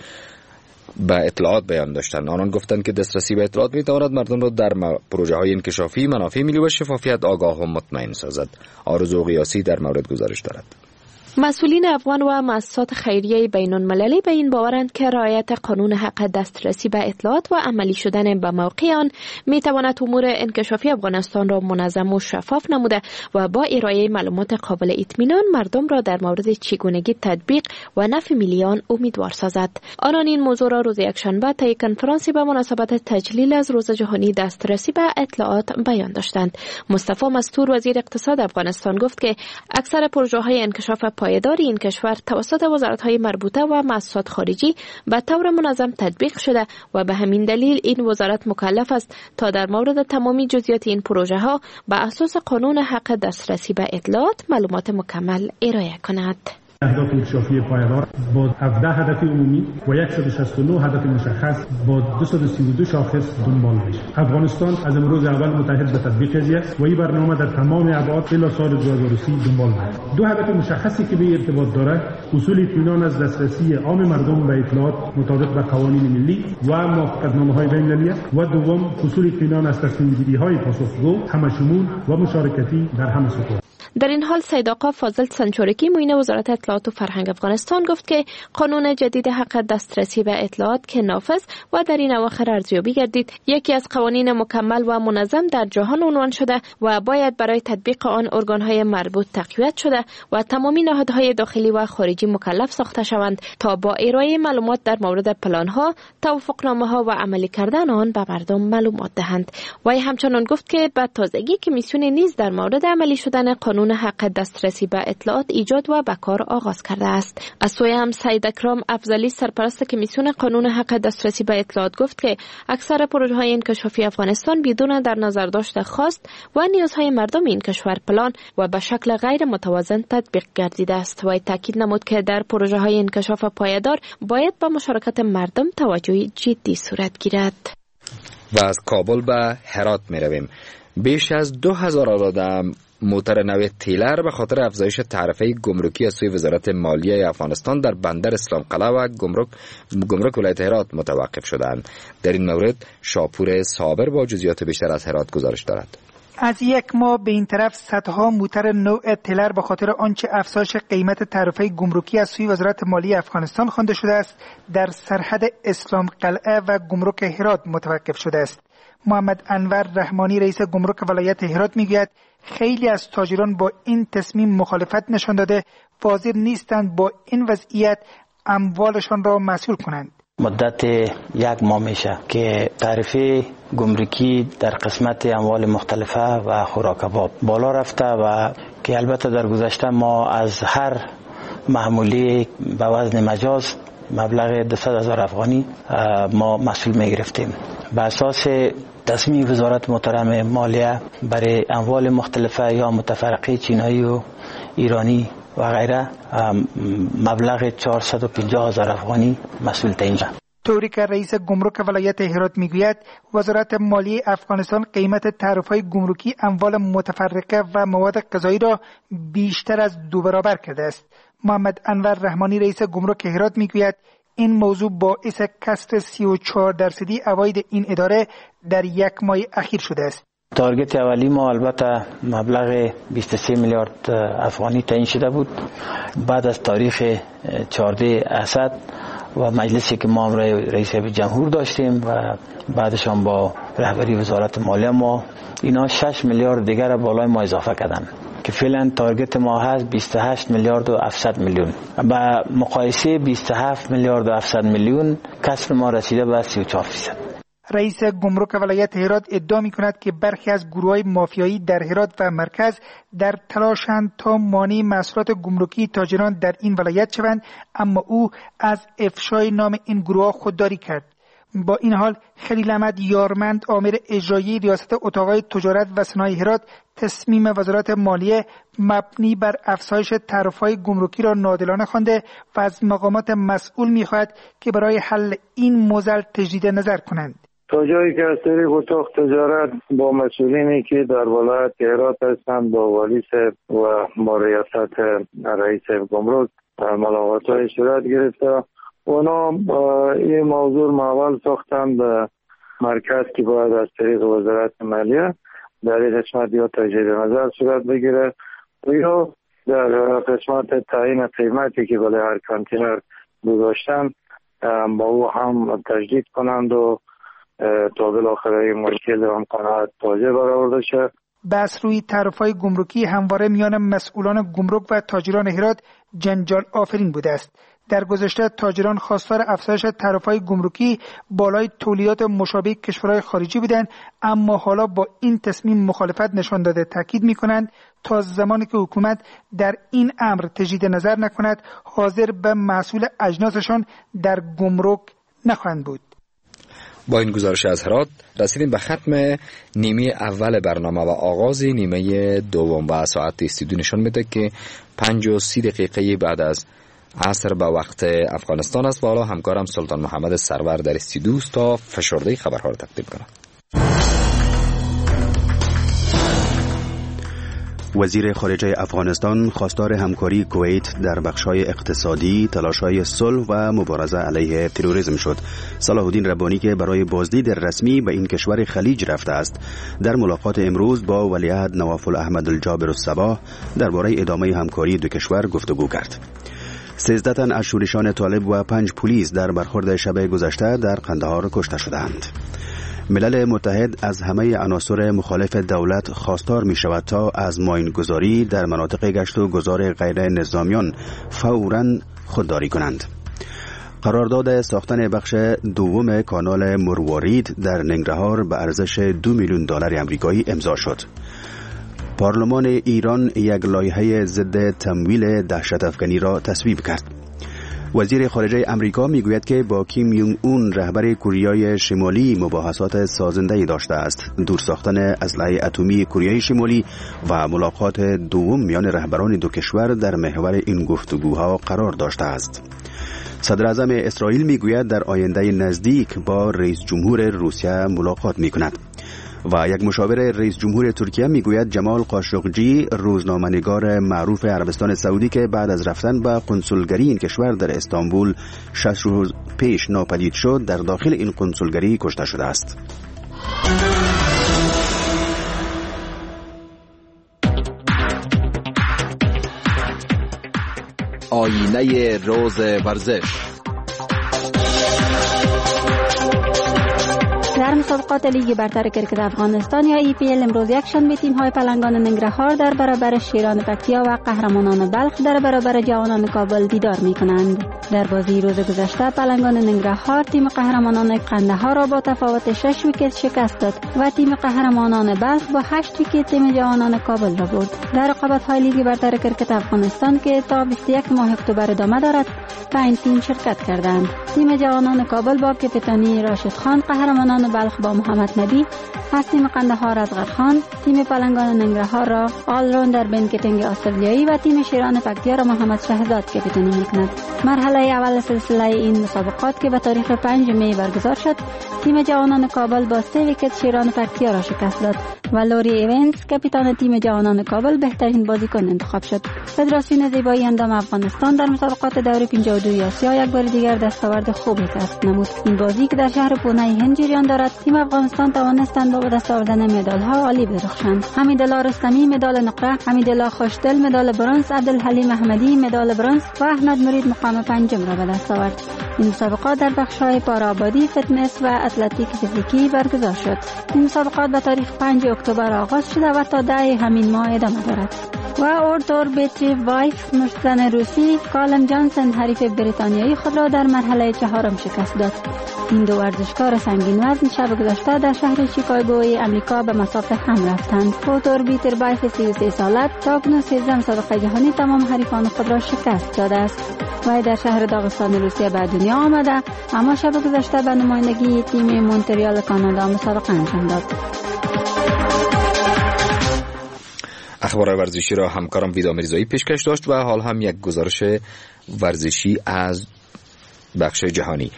به اطلاعات بیان داشتند. آنان گفتند که دسترسی به اطلاعات می‌تواند مردم را در پروژه‌های انکشافی منافع ملی و شفافیت آگاه و مطمئن سازد. آرزو قیاسی در مورد گزارش دارد. مسئولین افغان و مؤسسات خیریه بین المللی به این باورند که رعایت قانون حق دسترسی به اطلاعات و عملی شدن به موقع آن می تواند امور انکشافی افغانستان را منظم و شفاف نموده و با ارائه معلومات قابل اطمینان مردم را در مورد چگونگی تطبیق و نفع ملی آن امیدوار سازد. آنان این موضوع را روز یکشنبه طی کنفرانسی به مناسبت تجلیل از روز جهانی دسترسی به اطلاعات بیان داشتند. مصطفی مستور وزیر اقتصاد افغانستان گفت که اکثر پروژه‌های انکشاف پایدار این کشور توسط وزارت‌های مربوطه و مؤسسات خارجی به طور منظم تطبیق شده و به همین دلیل این وزارت مکلف است تا در مورد تمامی جزئیات این پروژه‌ها بر اساس قانون حق دسترسی به اطلاعات معلومات مکمل ارائه کند. اهداف انکشافی پایدار با هفده هدف عمومی و صد و شصت و نه هدف مشخص با دویست و سی و دو شاخص دنبال میشه. افغانستان از امروز اول متحد به تطبیق قضیه است و این برنامه در تمام ابعاد الی سال دو هزار و سی دنبال میشه. دو هدف مشخصی که به ارتباط داره اصول اطمینان از دسترسی عام مردم به اطلاعات مطابق به قوانین ملی و موافقتنامه‌های بین‌المللی و دوم اصول اطمینان از تصمیم‌گیری‌های پاسخگو، همشمول و مشارکتی در همه سطوح. در این حال سید آقا فاضل سنچورکی معین وزارت اطلاعات و فرهنگ افغانستان گفت که قانون جدید حق دسترسی به اطلاعات که نافذ و در این اواخر ارزیابی گردید یکی از قوانین مکمل و منظم در جهان عنوان شده و باید برای تطبیق آن ارگان‌های مربوط تقویت شده و تمامی نهادهای داخلی و خارجی مکلف ساخته شوند تا با ارائه معلومات در مورد پلان‌ها، توافقنامه‌ها و عملی کردن آن به مردم معلومات دهند. و همچنان گفت که به تازگی کمیسیون نیز در مورد عملی شدن قانون حق دسترسی به اطلاعات ایجاد و به کار آغاز کرده است. از سوی هم سید اکرام افضلی سرپرست کمیسیون قانون حق دسترسی به اطلاعات گفت که اکثر پروژه‌های انکشافی افغانستان بدون در نظر داشت خواست و نیازهای مردم این کشور پلان و به شکل غیر متوازن تطبیق گردیده است و تاکید نمود که در پروژه‌های انکشاف پایدار باید به مشارکت مردم توجه جدی صورت گیرد. و از کابل به هرات می رویم. بیش از دو هزار آدم موتر نو تیلر به خاطر افزایش تعرفه گمرکی از سوی وزارت مالیه افغانستان در بندر اسلام قلعه و گمرک گمرک ولایت هرات متوقف شدند. در این مورد شاپور صابر با جزئیات بیشتر از هرات گزارش دارد. از یک ماه به این طرف صدها موتر نوع تیلر به خاطر آنچه افزایش قیمت تعرفه گمرکی از سوی وزارت مالیه افغانستان خوانده شده است در سرحد اسلام قلعه و گمرک هرات متوقف شده است. محمد انور رحمانی رئیس گمرک ولایت هرات میگوید خیلی از تاجران با این تصمیم مخالفت نشان داده و حاضر نیستند با این وضعیت اموالشان را مسئول کنند. مدت یک ماه میشه که تعرفه گمرکی در قسمت اموال مختلفه و خوراک کباب بالا رفته و که البته در گذشته ما از هر محموله به وزن مجاز مبلغ دویست هزار افغانی ما مسئول میگرفتیم. به اساس تصمیم وزارت محترم مالیه برای اموال مختلفه یا متفرقه چینایی و ایرانی و غیره مبلغ چهارصد و پنجاه هزار افغانی مسئول تعیین شد. طوری که رئیس گمرک ولایت هرات میگوید وزارت مالیه افغانستان قیمت تعرفه‌های گمرکی اموال متفرقه و مواد غذایی را بیشتر از دو برابر کرده است. محمد انور رحمانی رئیس گمرک هرات میگوید این موضوع باعث کسر سی و چهار درصدی عواید این اداره در یک ماه اخیر شده است. تارگت اولی ما البته مبلغ بیست و سه میلیارد افغانی تعیین شده بود. بعد از تاریخ چهارده اسد و مجلسی که ما رئیس جمهور داشتیم و بعدش هم با رهبری وزارت مالیه ما اینا شش میلیارد دیگر بالای ما اضافه کردن که فعلا تارگت ما هست بیست و هشت میلیارد و هفتصد میلیون. با مقایسه بیست و هفت میلیارد و هفتصد میلیون کسب ما رسیده به سی و چهار درصد. رئیس گمرک ولایت هرات ادعا می کند که برخی از گروه‌های مافیایی در هرات و مرکز در تلاشند تا مانع محصولات گمرکی تاجران در این ولایت شوند، اما او از افشای نام این گروه خودداری کرد. با این حال خلیل احمد یارمند آمر اجرایی ریاست اتاقای تجارت و صنایع هرات تصمیم وزارت مالیه مبنی بر افزایش تعرفه‌های گمرکی را ناعادلانه خوانده و از مقامات مسئول می‌خواهد که برای حل این معضل تجدید نظر کنند. تا جایی که از طریق اتاق تجارت با مسئولینی که در ولایت هرات هستند، با والی صاحب و با ریاست رئیس گمرک ملاقات‌های صورت گرفته، اونا این موضوع ماول ساختن به مرکز که باید از طریق وزارت مالیه در این قسمت یا تجدید نظر صورت بگیره و یا در قسمت تعیین قیمتی که برای هر کانتینر گذاشتن با او هم تجدید کنند و تا بالاخره مشکل هم قناعت تازه برآورده شد. بس روی تعرفه‌های گمرکی همواره میان مسئولان گمرک و تاجران هرات جنجال آفرین بوده است. در گذشته تاجران خواستار افزایش تعرفه‌های گمرکی بالای تولیدات مشابه کشورهای خارجی بودند، اما حالا با این تصمیم مخالفت نشان داده. تاکید می‌کنند تا زمانی که حکومت در این امر تجدید نظر نکند حاضر به محصول اجناسشان در گمرک نخواهند بود. با این گزارش از هرات رسیدیم به ختم نیمه اول برنامه و آغاز نیمه دوم و ساعت استودیو نشان میده که پنج و سی دقیقه بعد از عصر به وقت افغانستان است و حالا همکارم سلطان محمد سرور در استودیو است تا فشرده خبرها را تقدیم کند. وزیر خارجه افغانستان خواستار همکاری کویت در بخش‌های اقتصادی، تلاش‌های صلح و مبارزه علیه تروریسم شد. صلاح الدین ربانی که برای بازدید رسمی به این کشور خلیج رفته است، در ملاقات امروز با ولیعهد نواف احمد الجابر الصباح درباره ادامه همکاری دو کشور گفتگو کرد. سیزده تن از شورشان طالب و پنج پلیس در برخورد شب گذشته در قندهار کشته شدند. ملل متحد از همه عناصر مخالف دولت خواستار می شود تا از ماینگذاری در مناطق گشت و گذار غیر نظامیان فوراً خودداری کنند. قرارداد ساختن بخش دوم کانال مروارید در ننگرهار به ارزش دو میلیون دلار آمریکایی امضا شد. پارلمان ایران یک لایحه ضد تمویل دهشت افکنی را تصویب کرد. وزیر خارجه امریکا میگوید که با کیم یونگ اون رهبر کره شمالی مباحثات سازنده‌ای داشته است. دور ساختن اسلحه اتمی کره شمالی و ملاقات دوم میان رهبران دو کشور در محور این گفتگوها قرار داشته است. صدر اعظم اسرائیل میگوید در آینده نزدیک با رئیس جمهور روسیه ملاقات میکند. و یک مشاور رئیس جمهور ترکیه میگوید جمال قاشقجی، روزنامه‌نگار معروف عربستان سعودی که بعد از رفتن به قنصلگری این کشور در استانبول شصت روز پیش ناپدید شد، در داخل این قنصلگری کشته شده است. آینه روز ورزش. در مسابقات لیگ برتر کرکت افغانستان یا ای پی ال امروز یک شنبه تیم‌های پلنگان ننگرهار در برابر شیران پکتیا و قهرمانان بلخ در برابر جوانان کابل دیدار می‌کنند. در بازی روز گذشته پلنگان ننگرهار تیم قهرمانان قندهار را با تفاوت شش ویکت شکست داد و تیم قهرمانان بلخ با هشت ویکت تیم جوانان کابل را برد. در رقابت‌های لیگ برتر کرکت افغانستان که تا بیست و یک ماه اکتبر ادامه دارد، پنج تیم شرکت کردند. تیم جوانان کابل با کاپیتانی راشد خان، قهرمانان بلخ با محمد نبی، از تیم قندهار اصغر خان، تیم پلنگان ننگرهار را آل راوندر بن کتنگ استرالیایی و تیم شیران پکتیا را محمد شهزاد کاپیتانی می‌کند. مرحله اول سلسله این مسابقات که به تاریخ پنج می برگزار شد، تیم جوانان کابل با سه ویکت شیران پکتیا را شکست داد و لوری ایونز کاپیتان تیم جوانان کابل بهترین بازیکن انتخاب شد. فدراسیون زیبایی اندام افغانستان در مسابقات دور پنجاه و دو آسیا یک بار دیگر دستاورد خوبی کسب نمود. این بازی که در شهر پونه هند جریان دارد، تیم افغانستان توانستند با دست آوردن مدال‌ها عالی بدرخشند. حمیدالله رستمی مدال نقره، حمیدالله خوشدل مدال برنز، عبدالحلیم احمدی مدال برنز و احمد مرید مقام پنجم را به دست آورد. این مسابقات در بخش‌های پارآبادی، فتنس و اتلتیک فیزیکی برگزار شد. این مسابقات به تاریخ پنج اکتبر آغاز شده و تا ده همین ماه ادامه دارد. و اردور بیتری وایف مشتزن روسی کالم جانسن حریف بریتانیایی خود را در مرحله چهارم شکست داد. این دو ورزشکار سنگین وزن شب گذشته در شهر شیکاگوی امریکا به مسافت هم رفتند. پوتور بیتر بایف سی و سه ساله تا اکنون سیزده مسابقه جهانی تمام حریفان خود را شکست داده است. وی در شهر داغستان روسیه به دنیا آمده، اما شب گذشته به نمایندگی تیم مونتریال کانادا مسابقه انجام داد. اخبار ورزشی را همکارم ویدا میرزایی پیشکش داشت و حال هم یک گزارش ورزشی از بخش جهانی.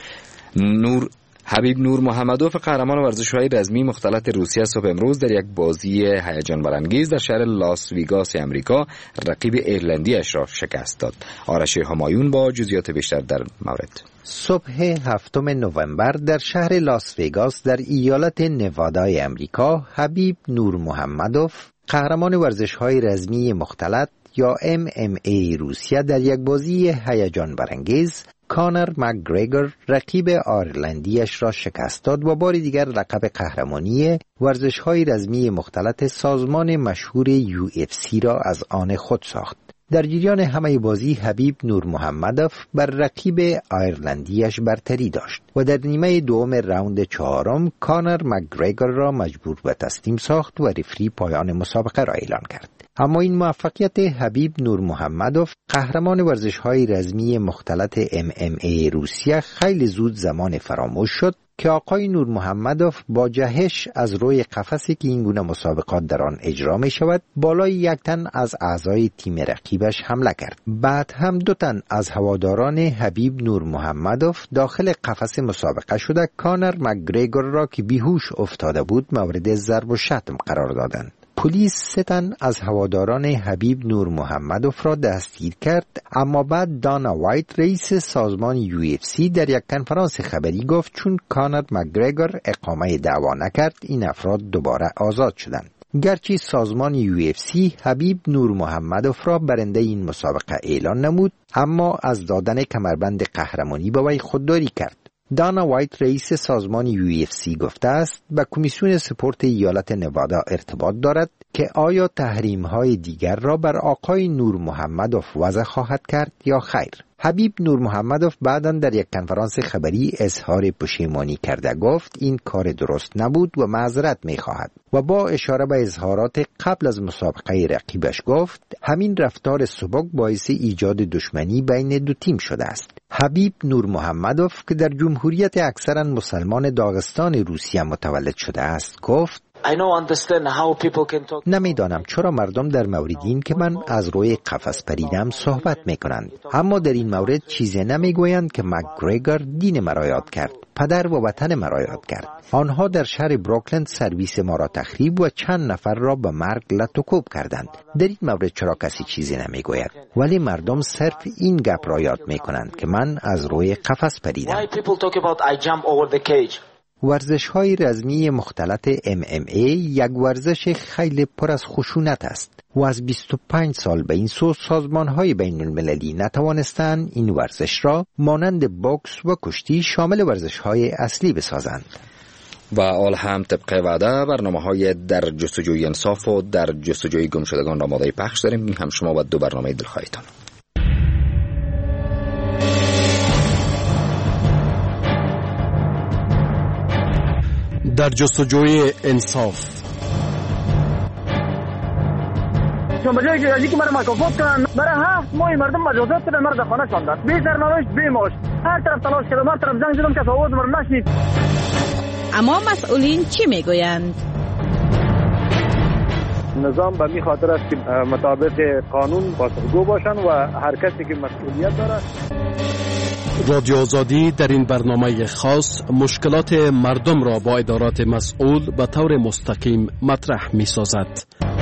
نور حبیب نور محمدوف قهرمان ورزش‌های رزمی مختلط روسیه صبح امروز در یک بازی هیجان برانگیز در شهر لاس ویگاس امریکا رقیب ایرلندیش را شکست داد. آرش همایون با جزئیات بیشتر در مورد. صبح هفتم نوامبر در شهر لاس ویگاس در ایالت نوادای امریکا حبیب نور محمدوف قهرمان ورزش‌های رزمی مختلط یا ام ام ای روسیه در یک بازی هیجان برانگیز کانر مکگریگور رقیب آیرلندیش را شکست داد و بار دیگر لقب قهرمانی ورزش‌های رزمی مختلط سازمان مشهور یو اف سی را از آن خود ساخت. در جریان همه بازی حبیب نور محمدوف بر رقیب آیرلندیش برتری داشت و در نیمه دوم راوند چهارم کانر مکگریگور را مجبور به تسلیم ساخت و رفری پایان مسابقه را اعلان کرد. اما این موفقیت حبیب نور محمدوف قهرمان ورزش‌های رزمی مختلط ام ام ای روسیه خیلی زود زمان فراموش شد که آقای نور محمدوف با جهش از روی قفسی که این گونه مسابقات در آن اجرا می شود بالای یک تن از اعضای تیم رقیبش حمله کرد. بعد هم دو تن از هواداران حبیب نور محمدوف داخل قفس مسابقه شده کانر مکگریگور را که بیهوش افتاده بود مورد ضرب و شتم قرار دادند. پلیس سه تن از هواداران حبیب نور محمدوف را دستگیر کرد، اما بعد دانا وایت رئیس سازمان یو اف سی در یک کنفرانس خبری گفت چون کانر مکگریگور اقامه دعوا نکرد این افراد دوباره آزاد شدند. گرچه سازمان یو اف سی حبیب نور محمدوف را برنده این مسابقه اعلان نمود، اما از دادن کمربند قهرمانی به وی خودداری کرد. دانا وایت رئیس سازمان یو اف سی گفته است به کمیسیون سپورت ایالت نوادا ارتباط دارد که آیا تحریم‌های دیگر را بر آقای نور محمدوف وضع خواهد کرد یا خیر. حبیب نور محمدوف بعداً در یک کنفرانس خبری اظهار پشیمانی کرده گفت این کار درست نبود و معذرت می‌خواهد و با اشاره به اظهارات قبل از مسابقه رقیبش گفت همین رفتار سبک باعث ایجاد دشمنی بین دو تیم شده است. حبیب نور محمدوف که در جمهوریت اکثراً مسلمان داغستان روسیه متولد شده است گفت نمیدانم چرا مردم در مورد این که من از روی قفس پریدم صحبت میکنند، اما در این مورد چیزی نمیگویند که مکگریگور دین مرا یاد کرد، پدر و وطن مرا یاد کرد. آنها در شهر بروکلند سرویس ما را تخریب و چند نفر را به مرگ لطوکوب کردند. در این مورد چرا کسی چیزی نمیگوید؟ ولی مردم صرف این گپ را یاد میکنند که من از روی قفس پریدم. ورزش‌های رزمی مختلط ام ام ای یک ورزش خیلی پر از خشونت است و از بیست و پنج سال به این سو سازمان‌های بین المللی نتوانستند این ورزش را مانند بوکس و کشتی شامل ورزش‌های اصلی بسازند. و آل هم طبق وعده برنامه‌های در جستجوی انصاف و در جستجوی گمشدگان را آماده پخش داریم. این هم شما با دو برنامه دلخواهتان. در جستجوی انصاف چون بجای که که مرا مکافات کنن برای هفت ماه مردم مجازات کنن مرا در خانه شاندن بی سرنوشت بی معاش هر طرف تلاش کردم هر طرف زنگ زدم که آواز مرا نشنید. اما مسئولین چی میگویند؟ نظام به می خاطر است که مطابق قانون پاسخگو باشن و هر کسی که مسئولیت داره. رادیو آزادی در این برنامه خاص مشکلات مردم را با ادارات مسئول به طور مستقیم مطرح می سازد.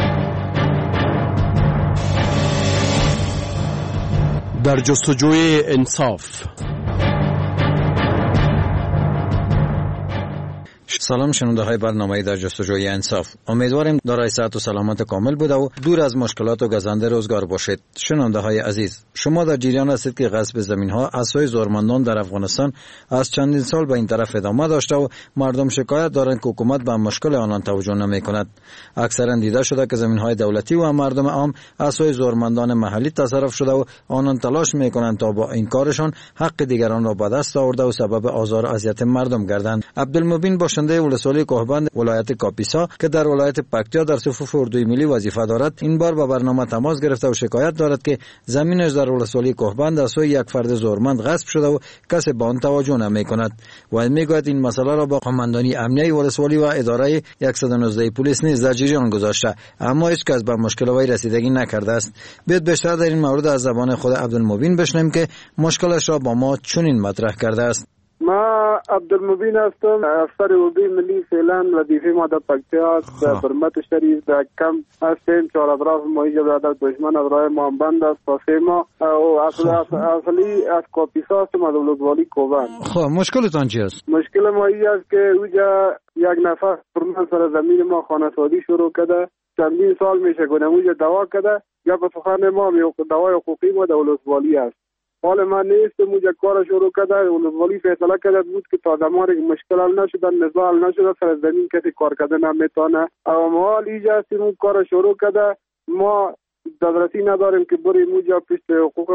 در جستجوی انصاف سلام شنونده های برنامه در جستجوی انصاف. امیدواریم دارای صحت و سلامت کامل بوده و دور از مشکلات و گزنده روزگار باشید. شنونده های عزیز، شما در جریان هستید که غصب زمین ها از سوی زورمندان در افغانستان از چندین سال به این طرف ادامه داشته و مردم شکایت دارند که حکومت به مشکل آنان توجه نمی کند. اکثرا دیده شده که زمین های دولتی و مردم عام از سوی زورمندان محلی تصرف شده و آنان تلاش می کنند تا با این کارشان حق دیگران را به دست آورده و سبب آزار و اذیت مردم گردند. عبدالمبین باشنده ولسوالی کوهبند ولایت کاپیسا که در ولایت پکتیا در صفوف اردوی ملی وظیفه دارد، این بار با برنامه تماس گرفته و شکایت دارد که زمینش در ولسوالی کوهبند از سوی یک فرد زورمند غصب شده و کسی به آن توجه نمی کند و میگوید این مسئله را با قماندانی امنیه ولسوالی و اداره صد و نوزده پلیس نیز در جریان گذاشته، اما هیچ کس به مشکل وی رسیدگی نکرده است. بیت بیشتر در این مورد از زبان خود عبدالمبین بشنویم که مشکلش را با ما چنین مطرح کرده است. ما عبدالمبین هستم، افسر اردوی ملی فعلا وظیفه ما در پکتیا در برمت شریف در کم هستیم. چهار اطراف ما اینجا برادر دشمن از راه ما بند است. پاسه ما و اصلی از کاپیسا هستم، از ولسوالی کوهبند. خب مشکلتان چی است؟ مشکل ما این است که اونجا یک نفر فرمان سر زمین ما خانه سازی شروع کرده، چندین سال میشه کنه اونجا دعوا کرده، یا به سخن ما دعوای حقوقی ما در ولسوالی است. حال من نیست موجه کار شروع کرده، ولسوالی فیصله کرده بود که تا زمانی که مشکل حل نشده، نزاع حل نشده، سر زمین کسی کار کرده نمیتونه. اما حال اینجا هستیم اون کار شروع کرده، ما دسترسی نداریم که بریم موجه پیش حقوق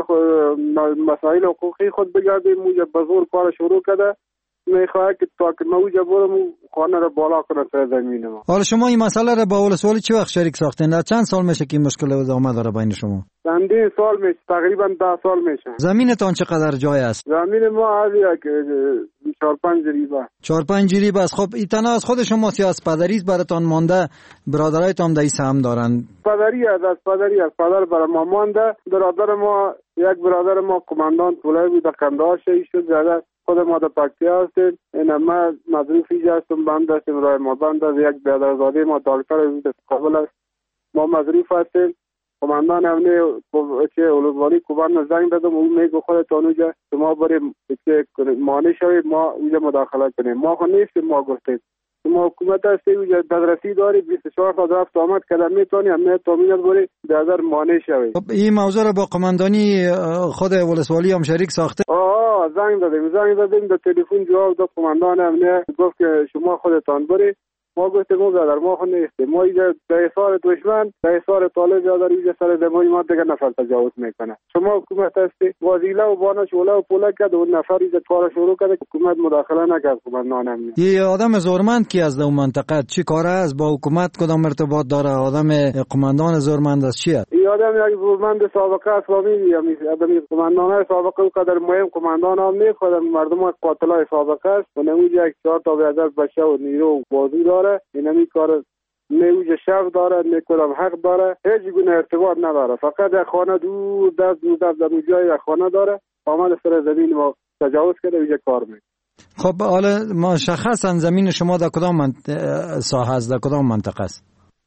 مسائل حقوقی خود بگردیم. موجه بزرگ کار شروع کرده، میخواه که تا که موجه برم خانه را بالا کنه سر زمین ما. حالا شما این مسئله را با ولسوالی چه وقت شریک ساختین؟ در چند سال میشه که این مشکل ادامه داره بین شما؟ چندین سال میشه، تقریبا ده سال میشه. زمینتان چقدر جای است؟ زمین ما از یک چهار پنج جریبه. چهار پنج جریبه است. خب این تنها از خود شما سیاست پدری براتان مانده، برادرایتان در سهم دارن؟ پدری است، از پدری است، پدر برای ما مانده. برادر ما، یک برادر ما کماندان طولای بود، در قندهار شهید شد. زیاده خود ما در پکتیا هستیم. این ما مظروف اینجا هستم، بند هستیم، راه ما بند است. یک برادرزاده ما دکتر بود کابل است، ما مظروف هستیم. کماندان امنیه چه ولسوالی کوهبند زنگ دادم، اون میگه خودتان اونجا شما بریم چه مانع شوید، ما اونجا مداخله کنیم. ما خود نیستیم، ما گفتیم شما حکومت هستی اونجا دسترسی داری، بیست و چهار ساعت رفت آمد کردن میتونی امنیت تامین بری در مانع شوید. خب این موضوع را با قماندانی خود ولسوالی هم شریک ساخته؟ آه زنگ دادیم زنگ دادیم در تلفن جواب داد قماندان امنیه، گفت که شما خودتان بری. ما گفتیم ما برادر ما خود نیستیم، ما اینجا در حصار دشمن، در حصار طالب برادر اینجا سر زمین ما دیگه نفر تجاوز میکنه. شما حکومت هستی، وزیله و بانه شوله و پوله کرد و اون نفر اینجا کار شروع کرد، حکومت مداخله نکرد. قماندان امنیه یه آدم زورمند کی از اون منطقه چی کاره است؟ با حکومت کدام ارتباط داره؟ آدم قماندان زورمند است چیه؟ این آدم یک زورمند سابقه اسلامی آدمی قماندان سابقه و قدر مهم قماندان هم نیست، خود مردم قاتلای سابقه است و نموجه یک چهار تا برادر بچه و نیرو و بازو داره. این همی کار نه اوجه شف داره نه کدام حق داره، هیچ گونه ارتباط نداره. فقط یک خانه دور دست دور دست در اونجای یک خانه داره، آمد سر زمین ما تجاوز کرده اوجه کار میکنه. خب حالا مشخصا زمین شما در کدام ساحه است، در کدام منطقه است؟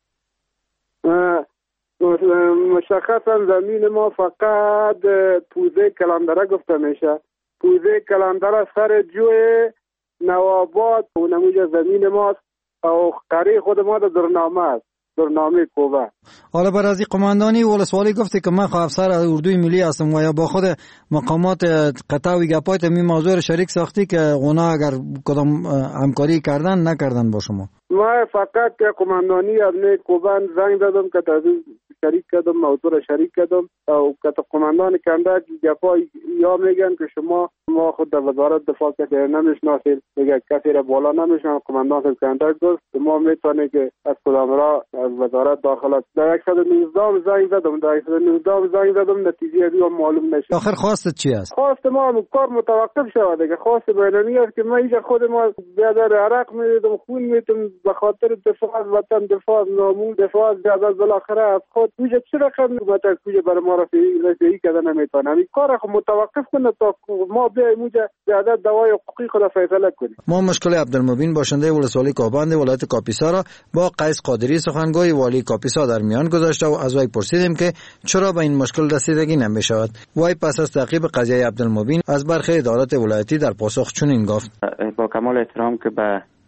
مشخصا زمین ما فقط پوزه کلندره گفته میشه. پوزه کلندره سر جوی نواباد و نموجه زمین ماست او قری خود ما در درنامه است، درنامه کوبه. حالا بر از این قماندانی ولسوالی گفتی که من خواهد افسر اردوی ملی هستم و یا با خود مقامات قطعی گپایت می موضوع رو شریک ساختی که اونا اگر کدام همکاری کردن نکردن با شما؟ ما فقط که قماندانی ابنه کوبان زنگ دادم که تازه شریک کردم، موضوع رو شریک کردم او که قماندان کندک گپای یا میگن که شما ما خود در وزارت دفاع که نمیشناسید، میگه کسی را بالا نمیشناسید. قماندان کندک گفت ما میتونه که از کدام را از وزارت داخلت در صد و نوزده زنگ زدم، در صد و نوزده زنگ زدم، نتیجه دیگه معلوم نشد. آخر خواست چی است؟ خواست ما کار متوقف شود دیگه. خواست بینانی است که ما اینجا خود ما بیادر عرق میدم، خون میتم به خاطر دفاع از وطن، دفاع از نامون، دفاع از بیادر بالاخره از خود. اینجا چه رقم حکومت کوجه برای ما رسیدگی کردن نمیتونه. این کار خود متوقف کنه تا ما بیایم اونجا بیادر دوای حقوقی خود فیصله کنیم. ما مشکل عبدالمبین باشنده ولسوالی کوهبند ولایت کاپیسا را با قیس قادری سخنگوی والی کاپیسا در میان گذاشته و از وی پرسیدیم که چرا به این مشکل رسیدگی نمی‌شود. وی پس از تعقیب قضیه عبدالمبین از برخی ادارات ولایتی در پاسخ چنین گفت: با کمال احترام که به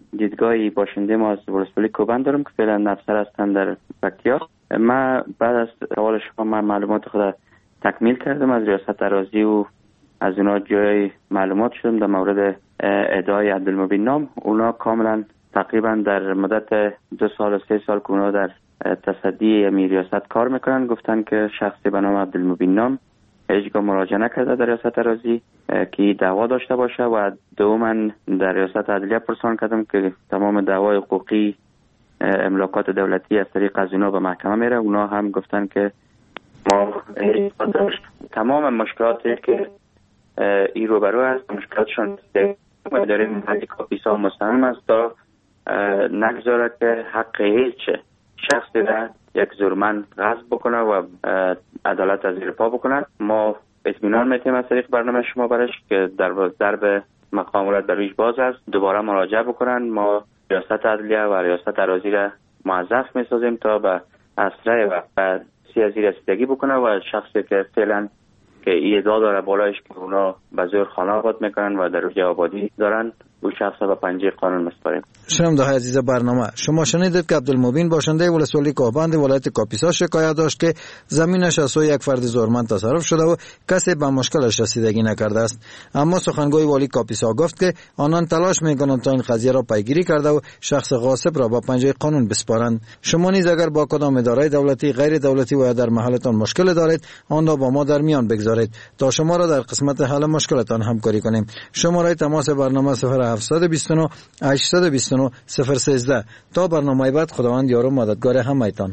دیدگاهی باشنده ما از ولسوالی کوبند دارم که فعلا افسر هستند در پکتیا. من بعد از سوال شما من معلومات خود تکمیل کردم از ریاست اراضی و از اونا جای معلومات شدم در مورد ادعای عبدالمبین نام. اونا کاملا تقریبا در مدت دو سال و سه سال که اونا در تصدی امی ریاست کار میکنن گفتن که شخصی به نام عبدالمبین نام هیچگاه مراجعه نکرده در ریاست اراضی که دعوا داشته باشه و دوما در ریاست عدلیه پرسان کردم که تمام دعوای حقوقی املاکات دولتی از طریق از اونا به محکمه میره. اونا هم گفتن که ما تمام مشکلاتی که ای روبرو هست مشکلاتشون داریم حدی کاپیسا مستمم است تا نگذاره که حق هیچ شخصی را یک زورمند غصب بکنه و عدالت از زیر پا بکنه. ما اطمینان میتیم از طریق برنامه شما برش که در درب مقام ولایت برویش باز است، دوباره مراجعه بکنن. ما ریاست عدلیه و ریاست اراضی را موظف میسازیم تا به اسرع و سیاسی رسیدگی بکنه و شخصی که فعلا که ادعا داره بالایش که اونا به زور خانه آباد میکنن و در روی آبادی دارن او شخص به پنجه قانون مسپاریم. شنونده عزیز برنامه، شما شنیدید که عبدالمبین باشنده ولسوالی کوهبند ولایت کاپیسا شکایت داشت که زمینش از سوی یک فرد زورمند تصرف شده و کسی به مشکلش رسیدگی نکرده است. اما سخنگوی والی کاپیسا گفت که آنان تلاش میکنند تا این قضیه را پیگیری کرده و شخص غاصب را به پنجه قانون بسپارند. شما نیز اگر با کدام اداره دولتی، غیر دولتی و یا در محلتان مشکل دارید، آن را با ما در میان بگذارید تا شما را در قسمت حل مشکلتان همکاری کنیم. شماره تماس برنامه صفر هفتصد و بیست و نه هشتصد و بیست و نه صفر سیزده. تا برنامه بعد خداوند یار و مددگار همه‌تان.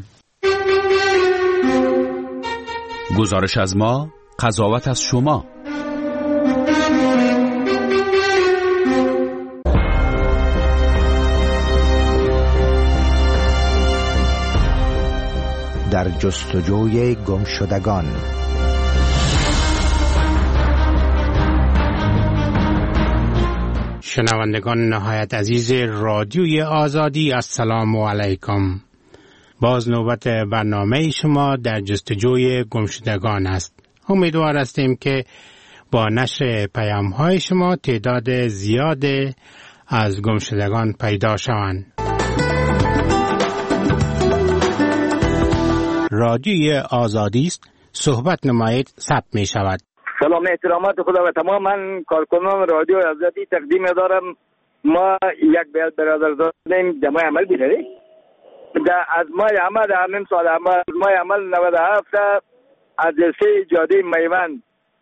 گزارش از ما، قضاوت از شما. در جستجوی گمشدگان. شنوندگان نهایت عزیز رادیوی آزادی، السلام علیکم. باز نوبت برنامه شما در جستجوی گمشدگان است. امیدوار هستیم که با نشر پیام های شما تعداد زیاد از گمشدگان پیدا شوند. رادیوی آزادی است، صحبت نمایید ثبت می شود. سلام احترامات خدا و تمام من کارکنان رادیو آزادی تقدیم دارم. ما یک برادر داریم در ماه عمل بیداری در از ماه عمل همین سال عمل ماه عمل نود و هفت از جلسه جاده میوان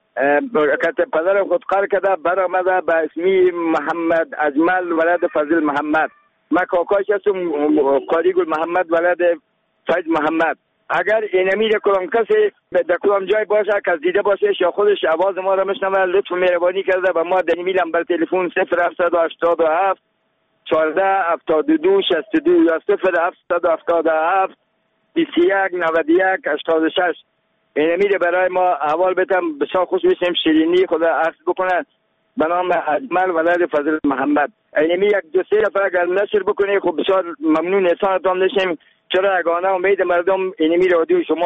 که پدر خود قرار کرده برآمده به اسمی محمد اجمل ولد فضل محمد. من کاکاش هستم، قاری گل محمد ولد فیض محمد. اگر اینمی را کلام کسی در کلام جای باشه که دیده باشه یا خودش آواز ما را میشنوه لطف مهربانی کرده و ما در ایمیل نمبر تلفن صفر هفتصد و هشتاد و هفت چهارده هفتاد و دو شصت و دو یا صفر هفتصد و هفتاد و هفت بیست و یک نود و یک هشتاد و شش اینمی را برای ما احوال بدم. بسیار خوش میشیم شیرینی خدا عرض بکنه به نام اجمل ولد فضل محمد. اینمی یک دو سه دفعه اگر نشر بکنه خب بسیار ممنون احسانتان میشیم، چرا یگانه امید مردم اینمی رادیو شما.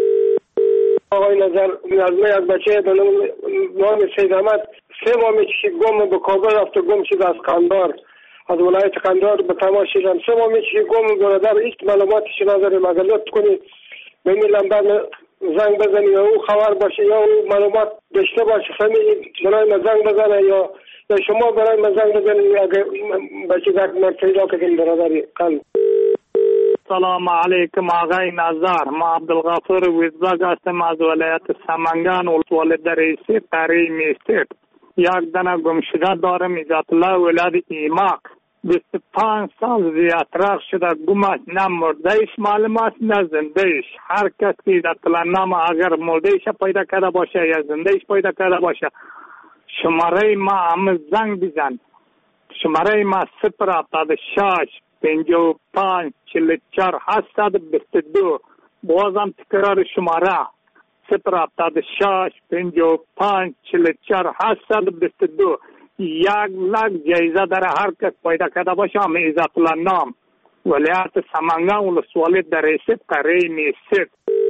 آقای نظر نظمی از بچه به نام سید احمد سه ماه میشه گم به کابل رفت، گم شد از قندار، از ولایت قندار به تماس شدن. سه ماه میشه گم برادر هیچ معلوماتش نداره. مگر لطف کنید به این لمبر زنگ بزنی یا او خبر باشه یا او معلومات داشته باشه فهمید برای من زنگ بزنه یا یا شما برای من زنگ بزنید اگه بچه دک من پیدا کنیم برادری قلب. سلام علیکم آقای نظر، ما عبدالغفور ویزباگ هستم از ولایت سمنگان ولسوالی رئیسی تریم استیت. یک دانه گمشده دارم عزت الله ولد ایماق، بیست و پنج سال زیادتر شده گمش، نه مردهش معلوم است نه زندهش. هر کس که عزت الله نام اگر مردهش پیدا کرده باشه یا زندهش پیدا کرده باشه شماره ما هم زنگ بزن. شماره ما صفر هفتاد و شش پنجاه و پنج چهل و چهار هشتصد و بیست و دو. بازم تکرار شماره صفر هفتاد و شش پنجاه و پنج چهل و چهار هشتصد و بیست و دو. یک لک جایزه در هر کس پیدا کرده باشه هم عزت الله نام ولایت سمنگان ولسوالی رئیسی تریم استیت.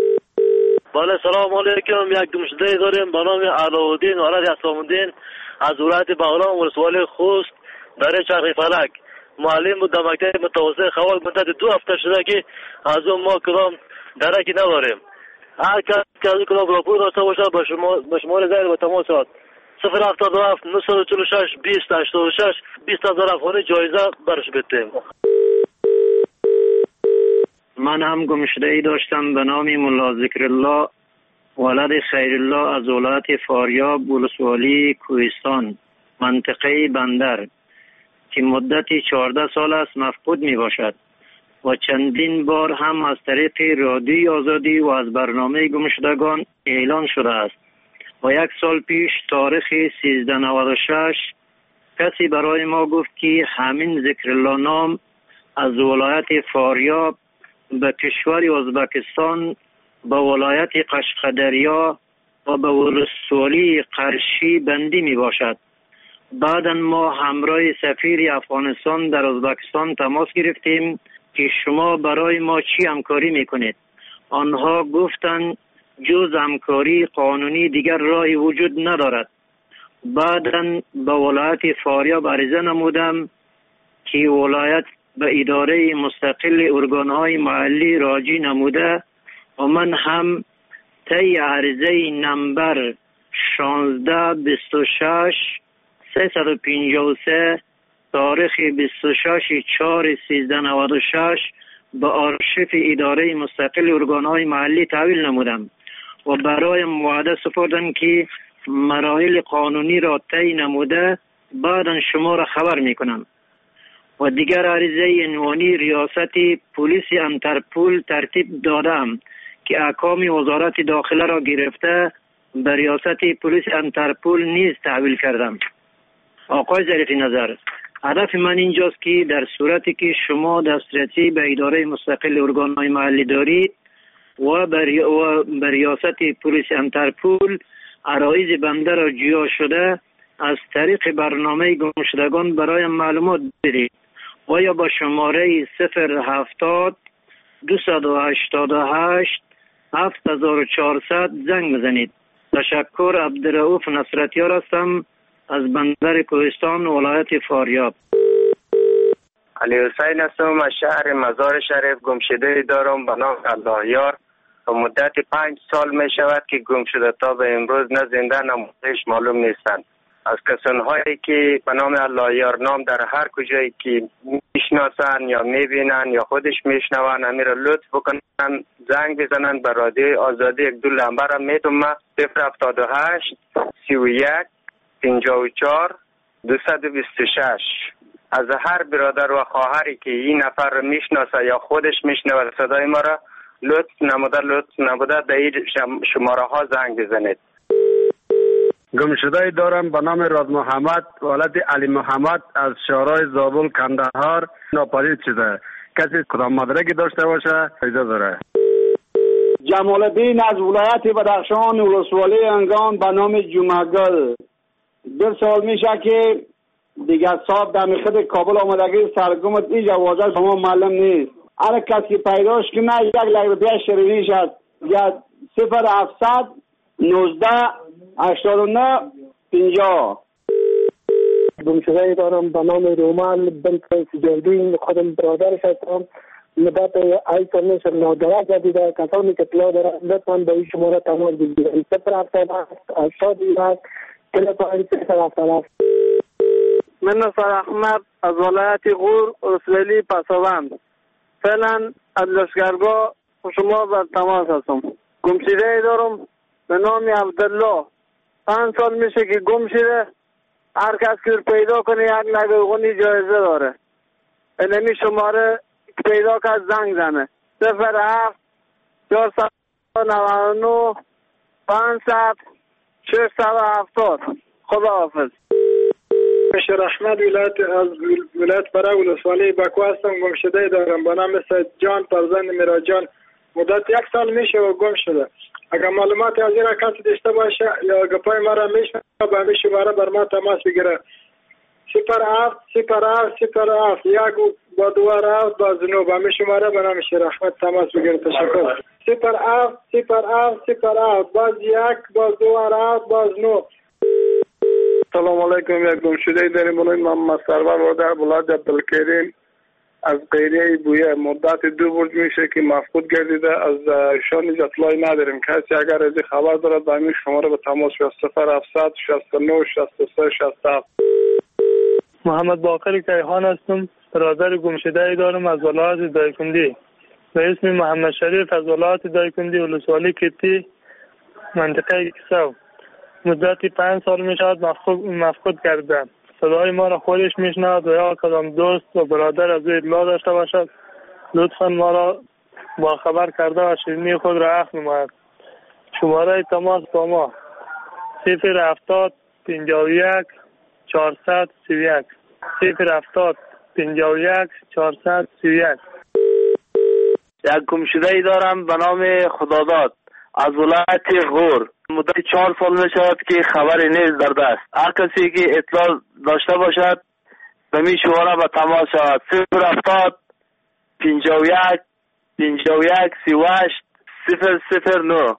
بله سلام علیکم. یک گمشده داریم به نام علاءالدین ولد اسلام الدین از ولایت بغلان ولسوالی خوست در چرخ فلک. معلم بود در مکتب متوسط خوال. مدت دو هفته شده که از اون ما کدام درکی نداریم. هر کس که از کدام راپور داشته باشه به شما به شماره زنگ و تماسات صفر هفتاد و هفت نهصد و چهل و شش بیست هشتاد و شش بیست هزار افغانی جایزه برش بدیم. من هم گمشده ای داشتم به نام ملا ذکرالله ولد خیرالله از ولایت فاریاب ولسوالی کوهستان منطقه بندر که مدتی چهارده سال است مفقود می باشد و چندین بار هم از طریق رادیوی آزادی و از برنامه گمشدگان اعلان شده است و یک سال پیش تاریخ سیزده نود و شش کسی برای ما گفت که همین ذکرالله نام از ولایت فاریاب به کشور ازبکستان به ولایت قشقدریا و به ولسوالی قرشی بندی می باشد. بعدا ما همراه سفیر افغانستان در ازبکستان تماس گرفتیم که شما برای ما چی همکاری میکنید؟ آنها گفتند جز همکاری قانونی دیگر راهی وجود ندارد. بعدا به ولایت فاریاب عریضه نمودم که ولایت به اداره مستقل ارگانهای محلی راجع نموده و من هم طی عریضه نمبر شانزده بیست و شش سیصد و پنجاه و سه تاریخ بیست و شش چهار سیزده نود و شش به آرشیف اداره مستقل ارگانهای محلی تحویل نمودم و برای وعده سپردن که مراحل قانونی را طی نموده بعدا شما را خبر میکنم. و دیگر عریضه عنوانی ریاست پلیس انترپول ترتیب دادم که احکام وزارت داخله را گرفته به ریاست پلیس انترپول نیز تحویل کردم. آقای ظریف نظر، هدف من اینجاست که در صورتی که شما دسترسی به اداره مستقل ارگانهای محلی دارید و به ریاست پلیس انترپول عرایض بنده را جیا شده از طریق برنامه گمشدگان برای معلومات بدید و یا با شماره صفر هفتاد دویست و هشتاد و هشت هفت هزار و چهارصد زنگ بزنید. تشکر. عبدالرؤوف نصرتیار هستم از بندر کوهستان ولایت فاریاب. علی حسین هستم از شهر مزار شریف. گمشده دارم به نام الله یار و مدت پنج سال می شود که گم شده تا به امروز نه زنده نه مرده‌اش معلوم نیستند. از کسانهایی که به نام الله یار نام در هر کجایی که میشناسن یا میبینن یا خودش میشنون امیر لطف بکنن زنگ بزنن به رادیو آزادی. یک دو لمبر هم میتونم صفر هفتاد و هشت سی و یک پنجاه و چهار دویست و بیست و شش. از هر برادر و خواهری که این نفر رو میشناسه یا خودش میشنود صدای ما را لطف نموده لطف نموده به این شماره ها زنگ بزنید. گمشده دارم به نام راز محمد ولد علی محمد از شهرهای زابل کندهار ناپدید شده. کسی کدام مدرکی داشته باشه اجازه داره. جمال الدین از ولایت بدخشان ولسوالی انگان به نام جمعگل. دو سال میشه که دیگر صاحب در خود کابل آمدگی سرگمت این جوازه شما معلوم نیست. هر کسی پیداش که نه یک لک روپیه شروینش است یا صفر هفتصد نوزده هشتاد و نه پنجاه. گمشده دارم به نام رومان بنت سجادین. خودم برادرش هستم. مدت ای سال میشه نادرک جدیده. کسانی که اطلاع دارن لطفاً به این شماره تماس بگیرن. صفر هفتاد و هشت هشتاد و هشت تلفن صفر هفتاد و هشت. من نصر احمد از ولایت غور رسولی پسوند. فعلا از لشکرگاه شما بر تماس هستم. گمشده دارم به نام عبدالله. پنج سال میشه که گم شده. هر کس که پیدا کنه یک نگوغونی جایزه داره. اینمی شماره پیدا که زنگ زنه صفر هفت چهارصد و نود و نه پانصد ششصد و هفتاد. خدا حافظ. بشیر احمد ولایت از ولایت برای ولسوالی بکو هستم. گمشده دارم به نام سید جان فرزند میراجان. مدت یک سال میشه و گم شده. اگر معلومات از این کسی داشته باشه یا گپای ما را میشنه به همین شماره بر ما تماس بگیره. صفر هفت صفر هفت صفر هفت یک با دوار هفت با زنو. به همین شماره به نام شیر احمد تماس بگیره. تشکر. صفر هفت صفر هفت صفر هفت باز یک باز دوار هفت باز نو. سلام علیکم. یک گمشده داریم بنوی محمد سرور وارده ولایت عبدالکریم از قیریه بویه مدت دو برج میشه که مفقود گردیده. از ایشان هیچ اطلاعی نداریم. کسی اگر از خبر دارد به همین شماره به تماس بیاید. صفر هفتصد شصت و نه شصت و سه شصت و هفت. محمد باقر کیهان هستم. برادر گمشده دارم از ولایت دایکندی به اسم محمد شریف از ولایت دایکندی ولسوالی کتی منطقه کسو. مدتی پنج سال می شود مفقود, مفقود کرده. صدای ما را خودش میشنود و یا کدام دوست و برادر از او اطلاع داشته باشد لطفا ما را با خبر کرده و شیرینی خود را عفو نماید. شماره تماس با ما صفر هفتاد پنجاه و یک چهارصد سی و یک صفر هفتاد پنجاه و یک چهارصد سی و یک. یک گمشده ای دارم به نام خداداد از ولایت غور. مدت چهار سال می شود که خبری نیست در دست. هر کسی که اطلاع داشته باشد به می شماره به تماس شود. صفر هفتاد پنجاه و یک پنجاه و یک سی و هشت صفر صفر نه.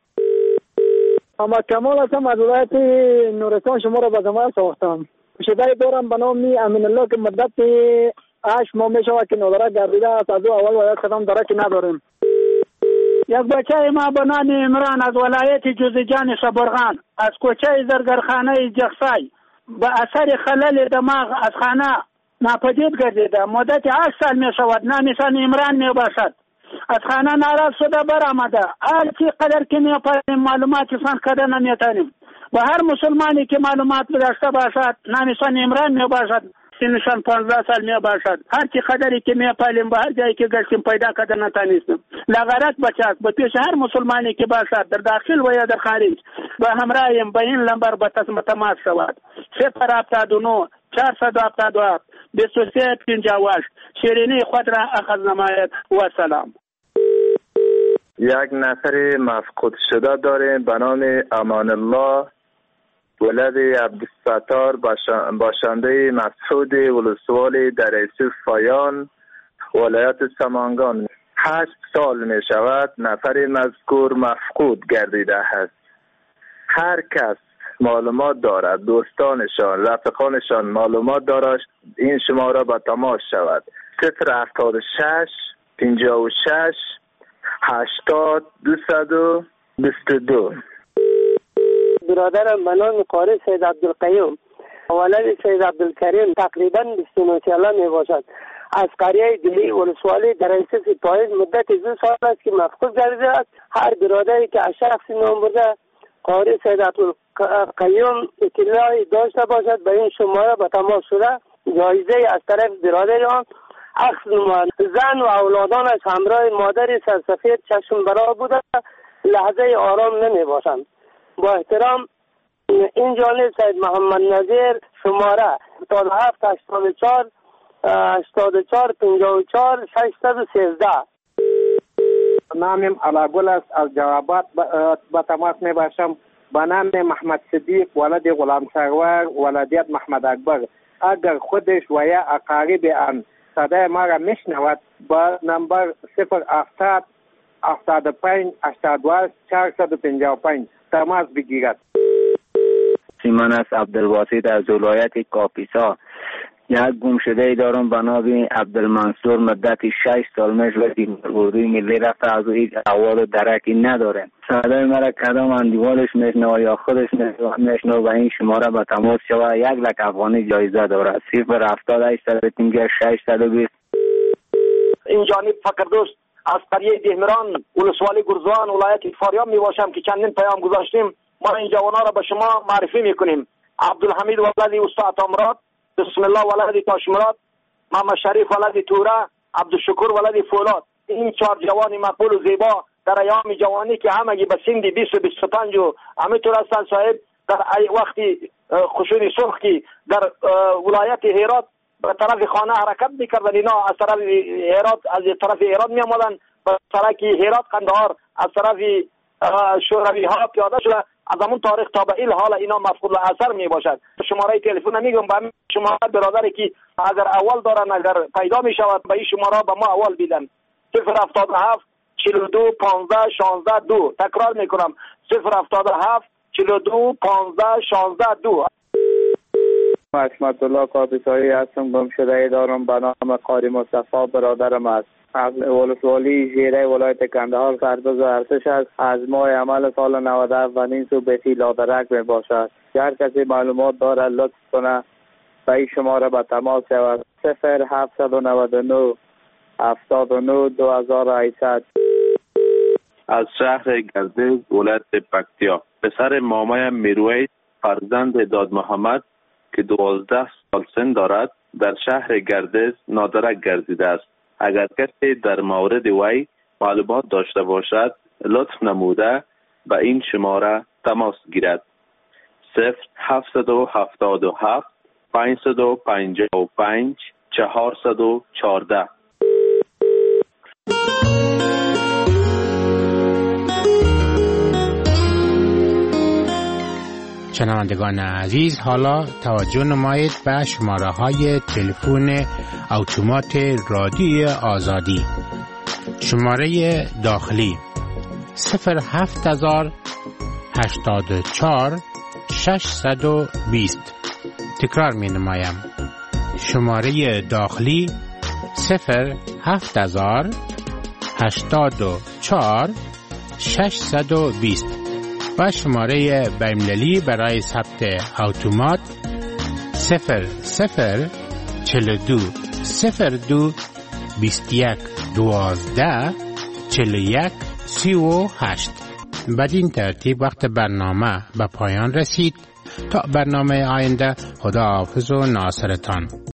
اما کمال هستم از ولایت نورستان. شما را به زمان ساختم. گمشده دارم به نام امین الله که مدت هشت ماه می شود که نادره گردیده است. از او اول و یک قدم درکی نداریم. یک بچه ما به نام عمران از ولایت جوزجان شبرغان از کوچه زرگرخانه جخسای به اثر خلل دماغ از خانه ناپدید گردیده. مدت هشت سال می شود. نامشان عمران می باشد. از خانه ناراض شده برآمده. هر چی قدر که می پاییم معلوماتی فان کردن نمی تانیم. به هر مسلمانی که معلومات داشته باشد نامشان عمران می باشد. سنشان پانزده سال می باشد. هر چی قدری که می پاییم به هر جایی که گشتیم پیدا کردن نتانیستیم. لغرت بچاک به پیش هر مسلمانی که باشد در داخل و یا در خارج به همراهیم به این لمبر به تماس شود. صفر هفتاد و نه چهارصد و هفتاد و هفت بیست و سه پنجاه و هشت. شیرینی خود را اخذ نماید و سلام. یک نفر مفقود شده داریم به نام امان الله ولد عبدالستار باشنده مسعود ولسوالی در ایسوف فایان ولایت سمنگان. هشت سال می شود نفر مذکور مفقود گردیده است. هر کس معلومات دارد، دوستانشان رفقانشان معلومات دارد، این شماره به تماس شود. صفر هفتاد و شش پنجاه و شش هشتاد دویست و بیست و دو. برادرم به نام قاری سید عبدالقیوم ولد سید عبدالکریم تقریبا بیست و نه ساله می باشد. از قریه دلی ولسوالی در ایسوف پاییز مدت دو سال است که مفقود گردیده است. هر برادری که از شخصی نام برده قاری سید عبدالقیوم اطلاعی داشته باشد به این شماره به تماس شده جایزه از طرف برادر آن اخذ نماید. زن و اولادانش همراه مادر سرسفید چشم برا بوده لحظه آرام نمی باشند. با احترام این جانب سید محمد نظیر شماره هفتاد و هفت هشتاد و چهار هشتاد و چهار پنجاه و چهار ششصد و سیزده. نامم علاگل است از جوابات با تماس می باشم. به نام محمد صدیق ولد غلام سرور ولدیت محمد اکبر. اگر خودش و یا اقارب آن صدای ما را میشنود با نمبر صفر هفتاد هفتاد و پنج هشتاد و هشت چهارصد و پنجاه و پنج تماس بگیرد. سیمان است عبدالواسط از ولایت کاپیسا. یک گمشده ای دارم به نام عبدالمنصور مدت شش سال میشود اردوی ملی رفته از او هیچ احوال و درکی نداره. صدای مرا کدام اندیوالش میشنوه یا خودش میشنوه و این شماره به تماس شود. یک لک افغانی جایزه داره. صفر هفتاد هشتصد و پنجاه ششصد و بیست. این جانب فقردوست از قریه دهمران ولسوالی گرزوان ولایت فاریاب می باشم که چندین پیام گذاشتیم. ما این جوانا را به شما معرفی میکنیم. عبدالحمید ولد استاد امراد، بسم الله ولد تاشمراد، محمد شریف ولد توره، عبدالشکر ولد فولاد. این چهار جوان مقبول و زیبا در ایام جوانی که همگی به سن بیست و بیست و پنج و همینطور هستند صاحب در وقتی خشونت سرخ که در ولایت هرات به طرف خانه حرکت میکردن. اینا از طرف هرات از طرف هرات می آمدن به طرف هرات قندهار از طرف شوروی ها پیاده شده. از همون تاریخ تا به این حال اینا مفقود اثر می باشد. شماره تلفن میگم به شما برادری که اگر اول دارن اگر پیدا می شود به این شماره به ما اول بیدن. صفر هفتاد و هفت چهل و دو پانزده شانزده دو. تکرار میکنم صفر هفتاد و هفت چهل و دو پانزده شانزده دو. حشمت الله کابیسایی هستم. گمشده دارم به نام قاری مصطفی برادرم است. از ولسوالی ژیره ولایت کندهار سرباز ارتش است. از ماه عمل سال نود و هفت و نیم سو بهی لادرک می باشد. هر کسی معلومات داره لطف کنه به این شماره به تماس شود. صفر هفتصد و نود و نه هفتاد و نه دو هزار و هشتصد. از شهر گردز ولایت پکتیا. پسر مامای میرویس فرزند داد محمد که دوازده سال سن دارد در شهر گردز نادرک گردیده است. اگر کسی در مورد وی معلومات داشته باشد لطف نموده به این شماره تماس گیرد. صفر هفتصد و هفتاد و هفت پانصد و پنجاه و پنج چهارصد و چهارده. شنوندگان عزیز، حالا توجه نمایید به شماره های تلفن اتومات رادیوی آزادی. شماره داخلی صفر هفت هزار هشتاد و چهار ششصد و بیست. تکرار می نمایم. شماره داخلی صفر هفت هزار هشتاد و چهار ششصد و بیست و شماره بین‌المللی برای ثبت اتومات صفر صفر چهل و دو صفر دو بیست و یک دوازده چهل و یک سی و هشت. بدین ترتیب وقت برنامه به پایان رسید. تا برنامه آینده، خدا حافظ و ناصرتان.